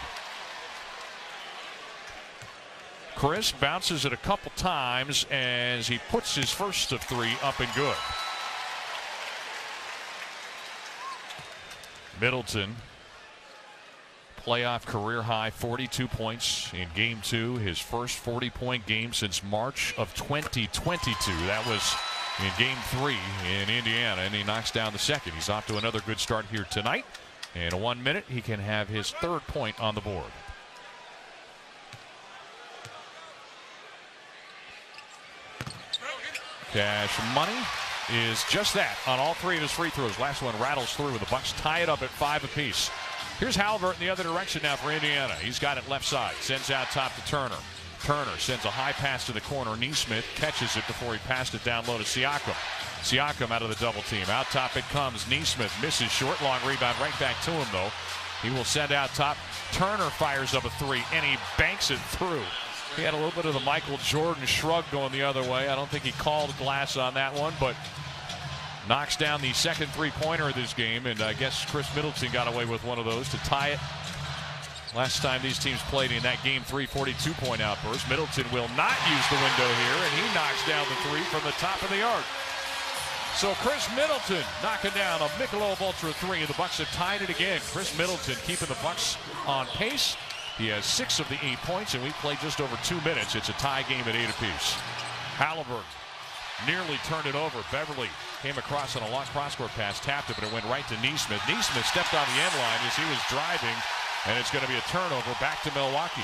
Chris bounces it a couple times as he puts his first of 3 up and good. Middleton, playoff career high 42 points in Game 2, his first 40-point game since March of 2022. That was in Game 3 in Indiana, and he knocks down the second. He's off to another good start here tonight. In 1 minute, he can have his 3rd point on the board. Cash Money is just that on all 3 of his free throws. Last one rattles through, and the Bucks tie it up at 5 apiece. Here's Halliburton the other direction now for Indiana. He's got it left side. Sends out top to Turner. Turner sends a high pass to the corner. Nesmith catches it before he passed it down low to Siakam. Siakam out of the double team. Out top it comes. Nesmith misses short. Long rebound right back to him, though. He will send out top. Turner fires up a three, and he banks it through. He had a little bit of the Michael Jordan shrug going the other way. I don't think he called glass on that one, but knocks down the second three-pointer of this game, and I guess Chris Middleton got away with one of those to tie it. Last time these teams played in that game, 42-point outburst. Middleton will not use the window here, and he knocks down the three from the top of the arc. So Chris Middleton knocking down a Michelob Ultra 3, and the Bucks have tied it again. Chris Middleton keeping the Bucks on pace. He has 6 of the 8 points, and we played just over 2 minutes. It's a tie game at 8 apiece. Halliburton nearly turned it over. Beverly came across on a long cross-court pass, tapped it, but it went right to Nesmith. Nesmith stepped on the end line as he was driving, and it's going to be a turnover back to Milwaukee.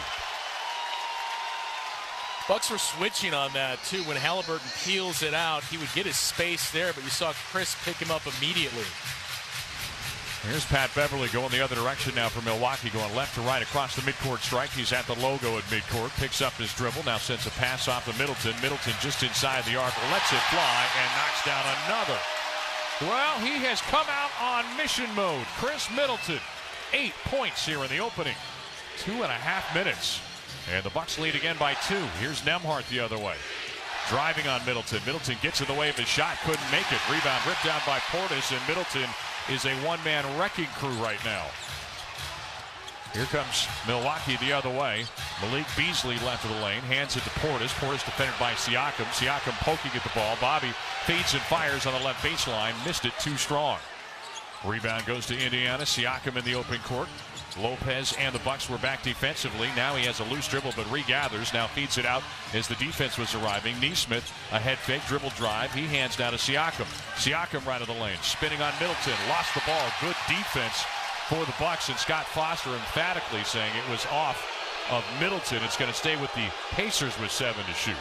Bucks were switching on that, too. When Halliburton peels it out, he would get his space there, but you saw Chris pick him up immediately. Here's Pat Beverly going the other direction now for Milwaukee, going left to right across the midcourt stripe. He's at the logo at midcourt, picks up his dribble, now sends a pass off to Middleton. Middleton just inside the arc, lets it fly, and knocks down another. Well, he has come out on mission mode. Chris Middleton, 8 points here in the opening. 2.5 minutes. And the Bucks lead again by 2. Here's Nembhard the other way. Driving on Middleton. Middleton gets in the way of his shot, couldn't make it. Rebound ripped down by Portis, and Middleton is a one-man wrecking crew right now. Here comes Milwaukee the other way. Malik Beasley left of the lane, hands it to Portis. Portis defended by Siakam. Siakam poking at the ball. Bobby feeds and fires on the left baseline. Missed it too strong. Rebound goes to Indiana. Siakam in the open court. Lopez and the Bucks were back defensively. Now he has a loose dribble but regathers. Now feeds it out as the defense was arriving. Nesmith, a head fake, dribble drive. He hands down to Siakam. Siakam right of the lane. Spinning on Middleton. Lost the ball. Good defense for the Bucks. And Scott Foster emphatically saying it was off of Middleton. It's going to stay with the Pacers with 7 to shoot.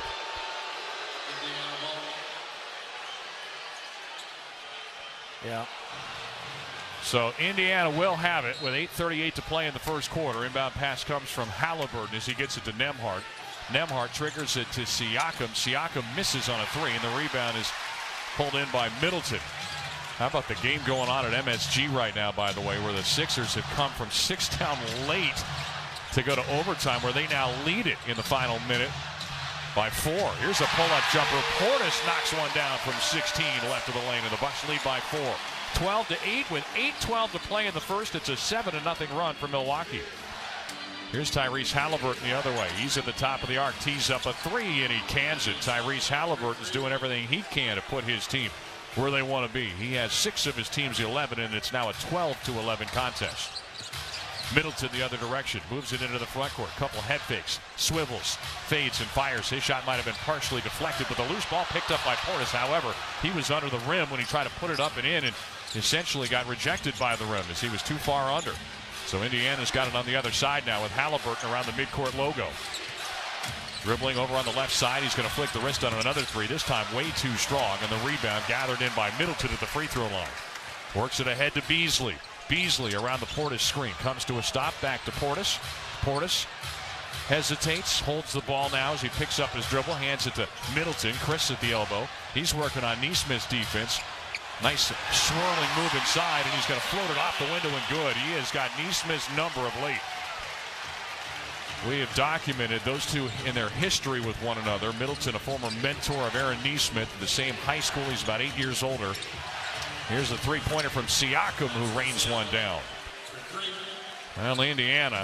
Yeah. So Indiana will have it with 8:38 to play in the first quarter. Inbound pass comes from Halliburton as he gets it to Nembhard. Nembhard triggers it to Siakam. Siakam misses on a 3, and the rebound is pulled in by Middleton. How about the game going on at MSG right now, by the way, where the Sixers have come from 6 down late to go to overtime, where they now lead it in the final minute by 4. Here's a pull-up jumper. Portis knocks one down from 16 left of the lane, and the Bucks lead by 4. 12-8 with 8:12 to play in the first. It's a 7-0 run for Milwaukee. Here's Tyrese Halliburton the other way. He's at the top of the arc, tees up a 3, and he cans it. Tyrese Halliburton's doing everything he can to put his team where they want to be. He has 6 of his team's 11, and it's now a 12-11 contest. Middleton the other direction, moves it into the front court. Couple head fakes, swivels, fades, and fires. His shot might have been partially deflected, but the loose ball picked up by Portis. However, he was under the rim when he tried to put it up and in, and essentially got rejected by the rim as he was too far under. So Indiana's got it on the other side now with Halliburton around the midcourt logo. Dribbling over on the left side, he's going to flick the wrist on another 3, this time way too strong, and the rebound gathered in by Middleton at the free throw line. Works it ahead to Beasley. Beasley around the Portis screen, comes to a stop, back to Portis. Portis hesitates, holds the ball now as he picks up his dribble, hands it to Middleton. Chris at the elbow. He's working on Nesmith's defense. Nice swirling move inside, and he's going to float it off the window and good. He has got Nesmith's number of late. We have documented those two in their history with one another. Middleton, a former mentor of Aaron Nesmith, the same high school. He's about 8 years older. Here's a three-pointer from Siakam, who rains one down. Well, Indiana,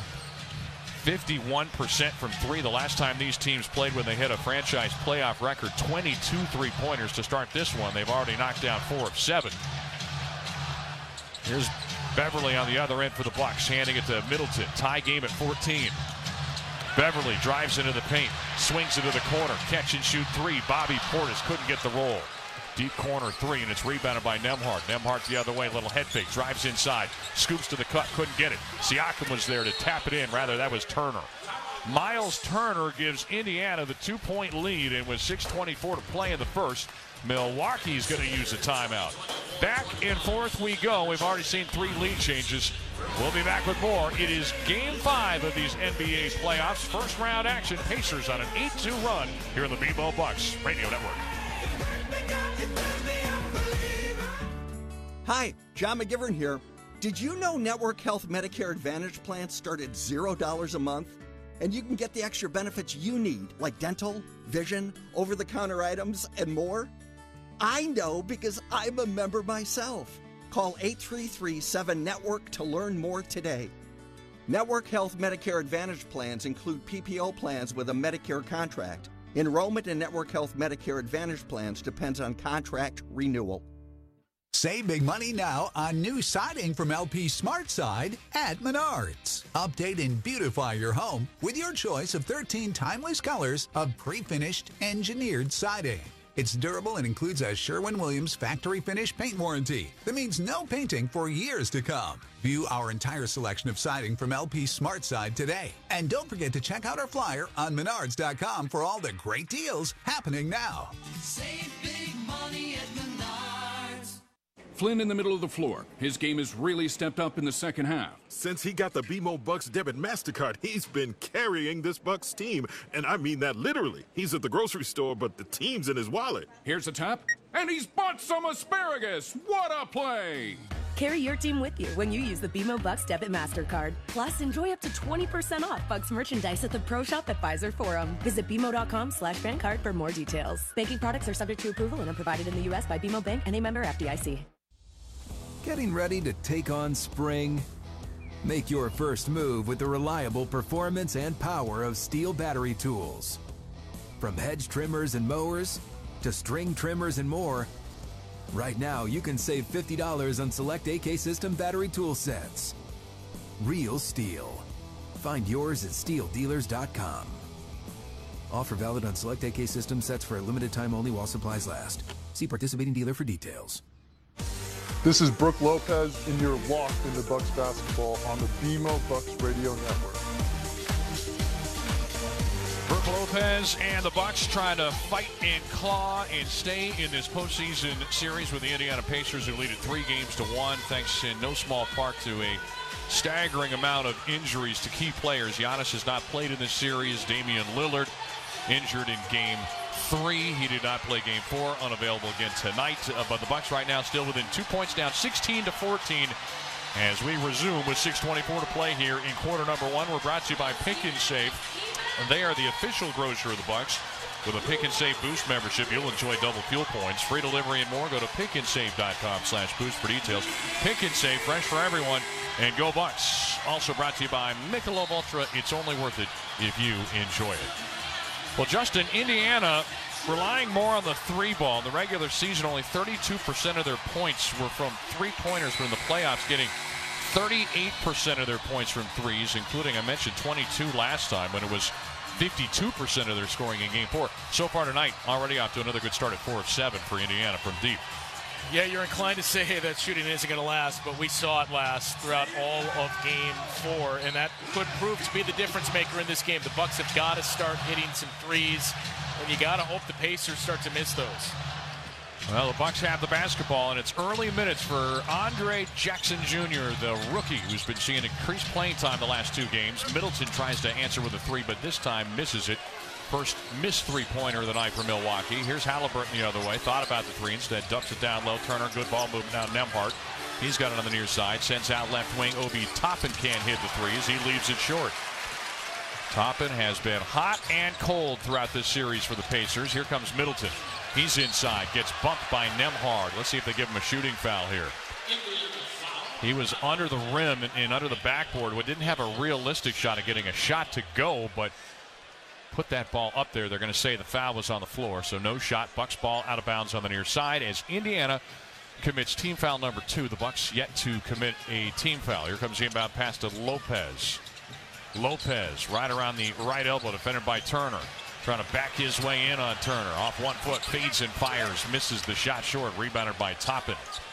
51% from 3 the last time these teams played when they hit a franchise playoff record. 22 three-pointers to start this one. They've already knocked down 4 of 7. Here's Beverly on the other end for the Bucks, handing it to Middleton. Tie game at 14. Beverly drives into the paint, swings it to the corner, catch and shoot 3. Bobby Portis couldn't get the roll. Deep corner 3, and it's rebounded by Nembhard. Nembhard the other way, little head fake, drives inside, scoops to the cut, couldn't get it. Siakam was there to tap it in. Rather, that was Turner. Miles Turner gives Indiana the 2-point lead, and with 6:24 to play in the first, Milwaukee's going to use a timeout. Back and forth we go. We've already seen 3 lead changes. We'll be back with more. It is Game 5 of these NBA playoffs. First round action. Pacers on an 8-2 run here in the BMO Bucks Radio Network. Hi, John McGivern here. Did you know Network Health Medicare Advantage plans start at $0 a month? And you can get the extra benefits you need, like dental, vision, over-the-counter items, and more? I know because I'm a member myself. Call 833-7-NETWORK to learn more today. Network Health Medicare Advantage plans include PPO plans with a Medicare contract. Enrollment in Network Health Medicare Advantage plans depends on contract renewal. Save big money now on new siding from LP SmartSide at Menards. Update and beautify your home with your choice of 13 timeless colors of pre-finished engineered siding. It's durable and includes a Sherwin-Williams factory finish paint warranty that means no painting for years to come. View our entire selection of siding from LP SmartSide today. And don't forget to check out our flyer on Menards.com for all the great deals happening now. Save big money at Menards. Flynn in the middle of the floor. His game has really stepped up in the second half. Since he got the BMO Bucks debit MasterCard, he's been carrying this Bucks team. And I mean that literally. He's at the grocery store, but the team's in his wallet. Here's a tap, and he's bought some asparagus. What a play! Carry your team with you when you use the BMO Bucks Debit MasterCard. Plus, enjoy up to 20% off Bucks merchandise at the Pro Shop at Pfizer Forum. Visit BMO.com/bankcard for more details. Banking products are subject to approval and are provided in the U.S. by BMO Bank and a member FDIC. Getting ready to take on spring? Make your first move with the reliable performance and power of Steel battery tools. From hedge trimmers and mowers to string trimmers and more, right now you can save $50 on select AK System battery tool sets. Real Steel. Find yours at steeldealers.com. Offer valid on select AK System sets for a limited time only while supplies last. See participating dealer for details. This is Brooke Lopez, and you're locked into Bucks basketball on the BMO Bucks Radio Network. Brooke Lopez and the Bucks trying to fight and claw and stay in this postseason series with the Indiana Pacers, who lead it 3-1, thanks in no small part to a staggering amount of injuries to key players. Giannis has not played in this series. Damian Lillard injured in Game 3. He did not play Game 4, unavailable again tonight. But the Bucks right now still within 2 points, down 16-14 as we resume with 6:24 to play here in quarter number 1. We're brought to you by Pick 'n Save. They are the official grocer of the Bucks. With a Pick 'n Save Boost membership, you'll enjoy double fuel points, free delivery, and more. Go to pickandsave.com/boost for details. Pick 'n Save, fresh for everyone, and go Bucks. Also brought to you by Michelob Ultra. It's only worth it if you enjoy it. Well, Justin, Indiana relying more on the three ball. In the regular season, only 32% of their points were from three-pointers, but in the playoffs, getting 38% of their points from threes, including, I mentioned, 22 last time when it was 52% of their scoring in Game 4. So far tonight, already off to another good start at 4 of 7 for Indiana from deep. Yeah, you're inclined to say that shooting isn't going to last, but we saw it last throughout all of Game 4, and that could prove to be the difference maker in this game. The Bucks have got to start hitting some threes, and you got to hope the Pacers start to miss those. Well, the Bucks have the basketball, and it's early minutes for Andre Jackson Jr., the rookie, who's been seeing increased playing time the last 2 games. Middleton tries to answer with a 3, but this time misses it. First missed three-pointer of the night for Milwaukee. Here's Halliburton the other way. Thought about the 3, instead ducks it down low. Turner, good ball movement now. Nembhard, he's got it on the near side. Sends out left wing. Obi Toppin can't hit the 3s. He leaves it short. Toppin has been hot and cold throughout this series for the Pacers. Here comes Middleton. He's inside. Gets bumped by Nembhard. Let's see if they give him a shooting foul here. He was under the rim and under the backboard. Didn't have a realistic shot at getting a shot to go, but put that ball up there. They're going to say the foul was on the floor, so no shot. Bucks ball out of bounds on the near side as Indiana commits team foul number 2. The Bucks yet to commit a team foul. Here comes the inbound pass to Lopez. Lopez right around the right elbow, defended by Turner. Trying to back his way in on Turner. Off 1 foot, fades and fires. Misses the shot short. Rebounded by Toppin.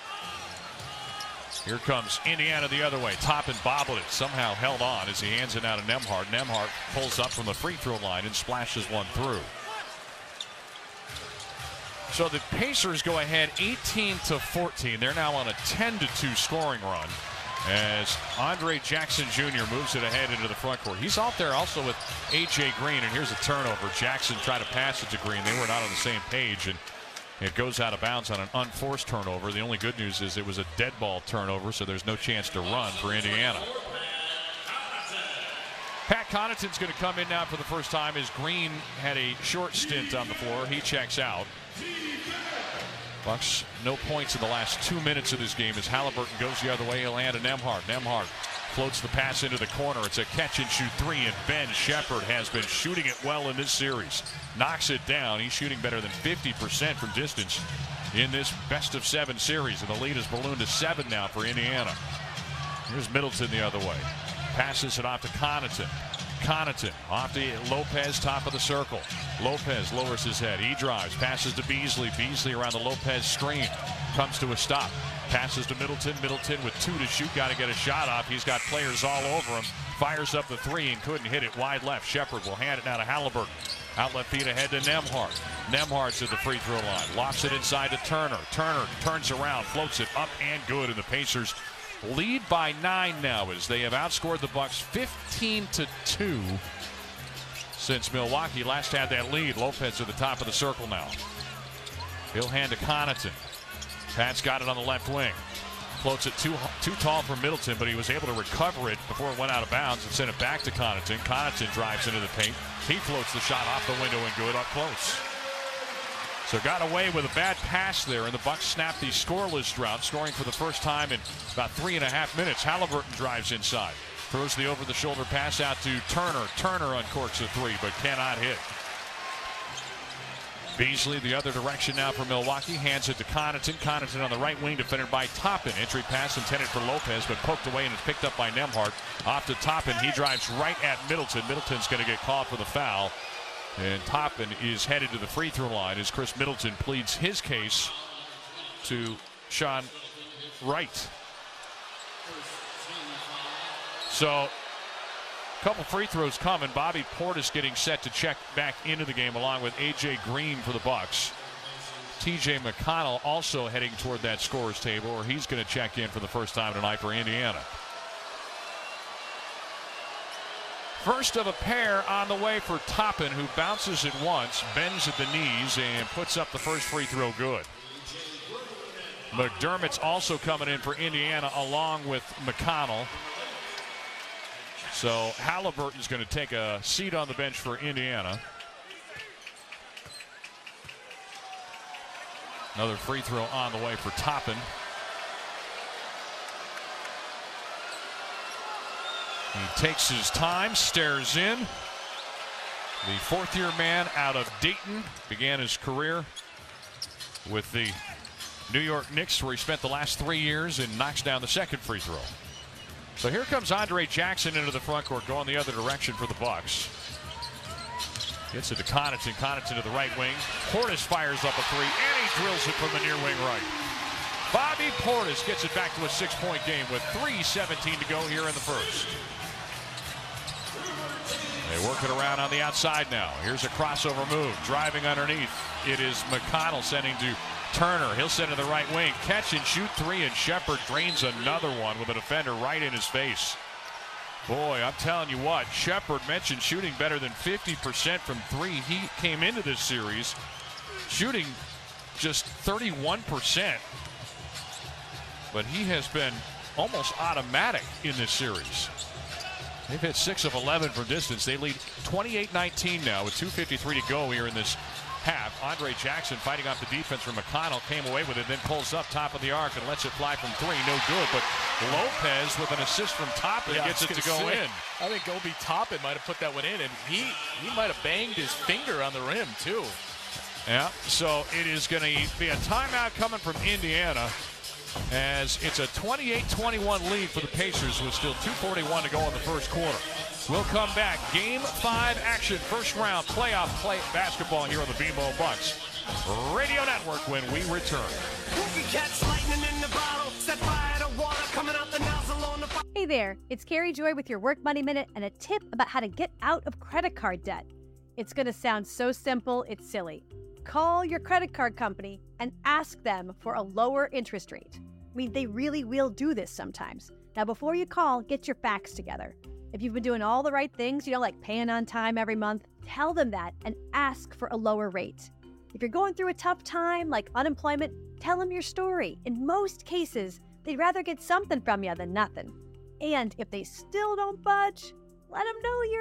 Here comes Indiana the other way. Toppin bobbled it. Somehow held on as he hands it out to Nembhard. Nembhard pulls up from the free throw line and splashes one through. So the Pacers go ahead 18-14. They're now on a 10-2 scoring run. as Andre Jackson Jr. moves it ahead into the front court. He's out there also with A.J. Green, and here's a turnover. Jackson tried to pass it to Green. They were not on the same page, and it goes out of bounds on an unforced turnover. The only good news is it was a dead ball turnover, so there's no chance to run for Indiana. Pat Connaughton's going to come in now for the first time as Green had a short stint on the floor. He checks out. Bucks no points in the last 2 minutes of this game as Halliburton goes the other way. He'll hand to Nembhard. Nembhard floats the pass into the corner. It's a catch-and-shoot three, and Ben Shepherd has been shooting it well in this series. Knocks it down. He's shooting better than 50% from distance in this best-of-7 series, and the lead has ballooned to 7 now for Indiana. Here's Middleton the other way. Passes it off to Connaughton. Connaughton off to Lopez, top of the circle. Lopez lowers his head. He drives. Passes to Beasley. Beasley around the Lopez screen. Comes to a stop. Passes to Middleton. Middleton with 2 to shoot. Got to get a shot off. He's got players all over him. Fires up the 3 and couldn't hit it wide left. Shepherd will hand it now to Halliburton. Outlet feed ahead to Nembhard. Nembhard's at the free throw line. Lofts it inside to Turner. Turner turns around. Floats it up and good. And the Pacers lead by 9 now as they have outscored the Bucks 15-2 since Milwaukee last had that lead. Lopez at the top of the circle now. He'll hand to Connaughton. Pat's got it on the left wing. Floats it too tall for Middleton, but he was able to recover it before it went out of bounds and send it back to Connaughton. Connaughton drives into the paint. He floats the shot off the window and good up close. So got away with a bad pass there, and the Bucks snapped the scoreless drought, scoring for the first time in about 3.5 minutes. Halliburton drives inside. Throws the over-the-shoulder pass out to Turner. Turner uncorks a 3, but cannot hit. Beasley the other direction now for Milwaukee. Hands it to Connaughton. Connaughton on the right wing, defended by Toppin. Entry pass intended for Lopez, but poked away and is picked up by Nembhard. Off to Toppin. He drives right at Middleton. Middleton's going to get called for the foul. And Toppin is headed to the free throw line as Chris Middleton pleads his case to Sean Wright. So, a couple free throws coming. Bobby Portis getting set to check back into the game along with A.J. Green for the Bucks. T.J. McConnell also heading toward that scorer's table, or he's going to check in for the first time tonight for Indiana. First of a pair on the way for Toppin, who bounces it once, bends at the knees, and puts up the first free throw good. McDermott's also coming in for Indiana along with McConnell. So Halliburton's going to take a seat on the bench for Indiana. Another free throw on the way for Toppin. He takes his time, stares in. The fourth-year man out of Dayton began his career with the New York Knicks, where he spent the last 3 years, and knocks down the second free throw. So here comes Andre Jackson into the front court, going the other direction for the Bucks. Gets it to Connaughton. Connaughton to the right wing. Portis fires up a 3, and he drills it from the near wing right. Bobby Portis gets it back to a 6-point game with 3:17 to go here in the first. They work it around on the outside now. Here's a crossover move. Driving underneath. It is McConnell sending to Turner. He'll send to the right wing. Catch and shoot 3, and Shepherd drains another one with a defender right in his face. Boy, I'm telling you what, Shepherd mentioned shooting better than 50% from 3. He came into this series shooting just 31%. But he has been almost automatic in this series. They've hit 6 of 11 from distance. They lead 28-19 now with 2:53 to go here in this half. Andre Jackson fighting off the defense from McConnell, came away with it, then pulls up top of the arc and lets it fly from 3. No good, but Lopez with an assist from Toppin gets it to go in. I think Obi Toppin might have put that one in, and he might have banged his finger on the rim too. Yeah, so it is going to be a timeout coming from Indiana, as it's a 28-21 lead for the Pacers with still 2:41 to go in the first quarter. We'll come back. Game 5 action, first round playoff basketball here on the BMO Bucks Radio Network when we return. Hey there, it's Carrie Joy with your Work Money Minute and a tip about how to get out of credit card debt. It's going to sound so simple, it's silly. Call your credit card company and ask them for a lower interest rate. I mean, they really will do this sometimes. Now, before you call, get your facts together. If you've been doing all the right things, like paying on time every month, tell them that and ask for a lower rate. If you're going through a tough time, like unemployment, tell them your story. In most cases, they'd rather get something from you than nothing. And if they still don't budge, let them know you're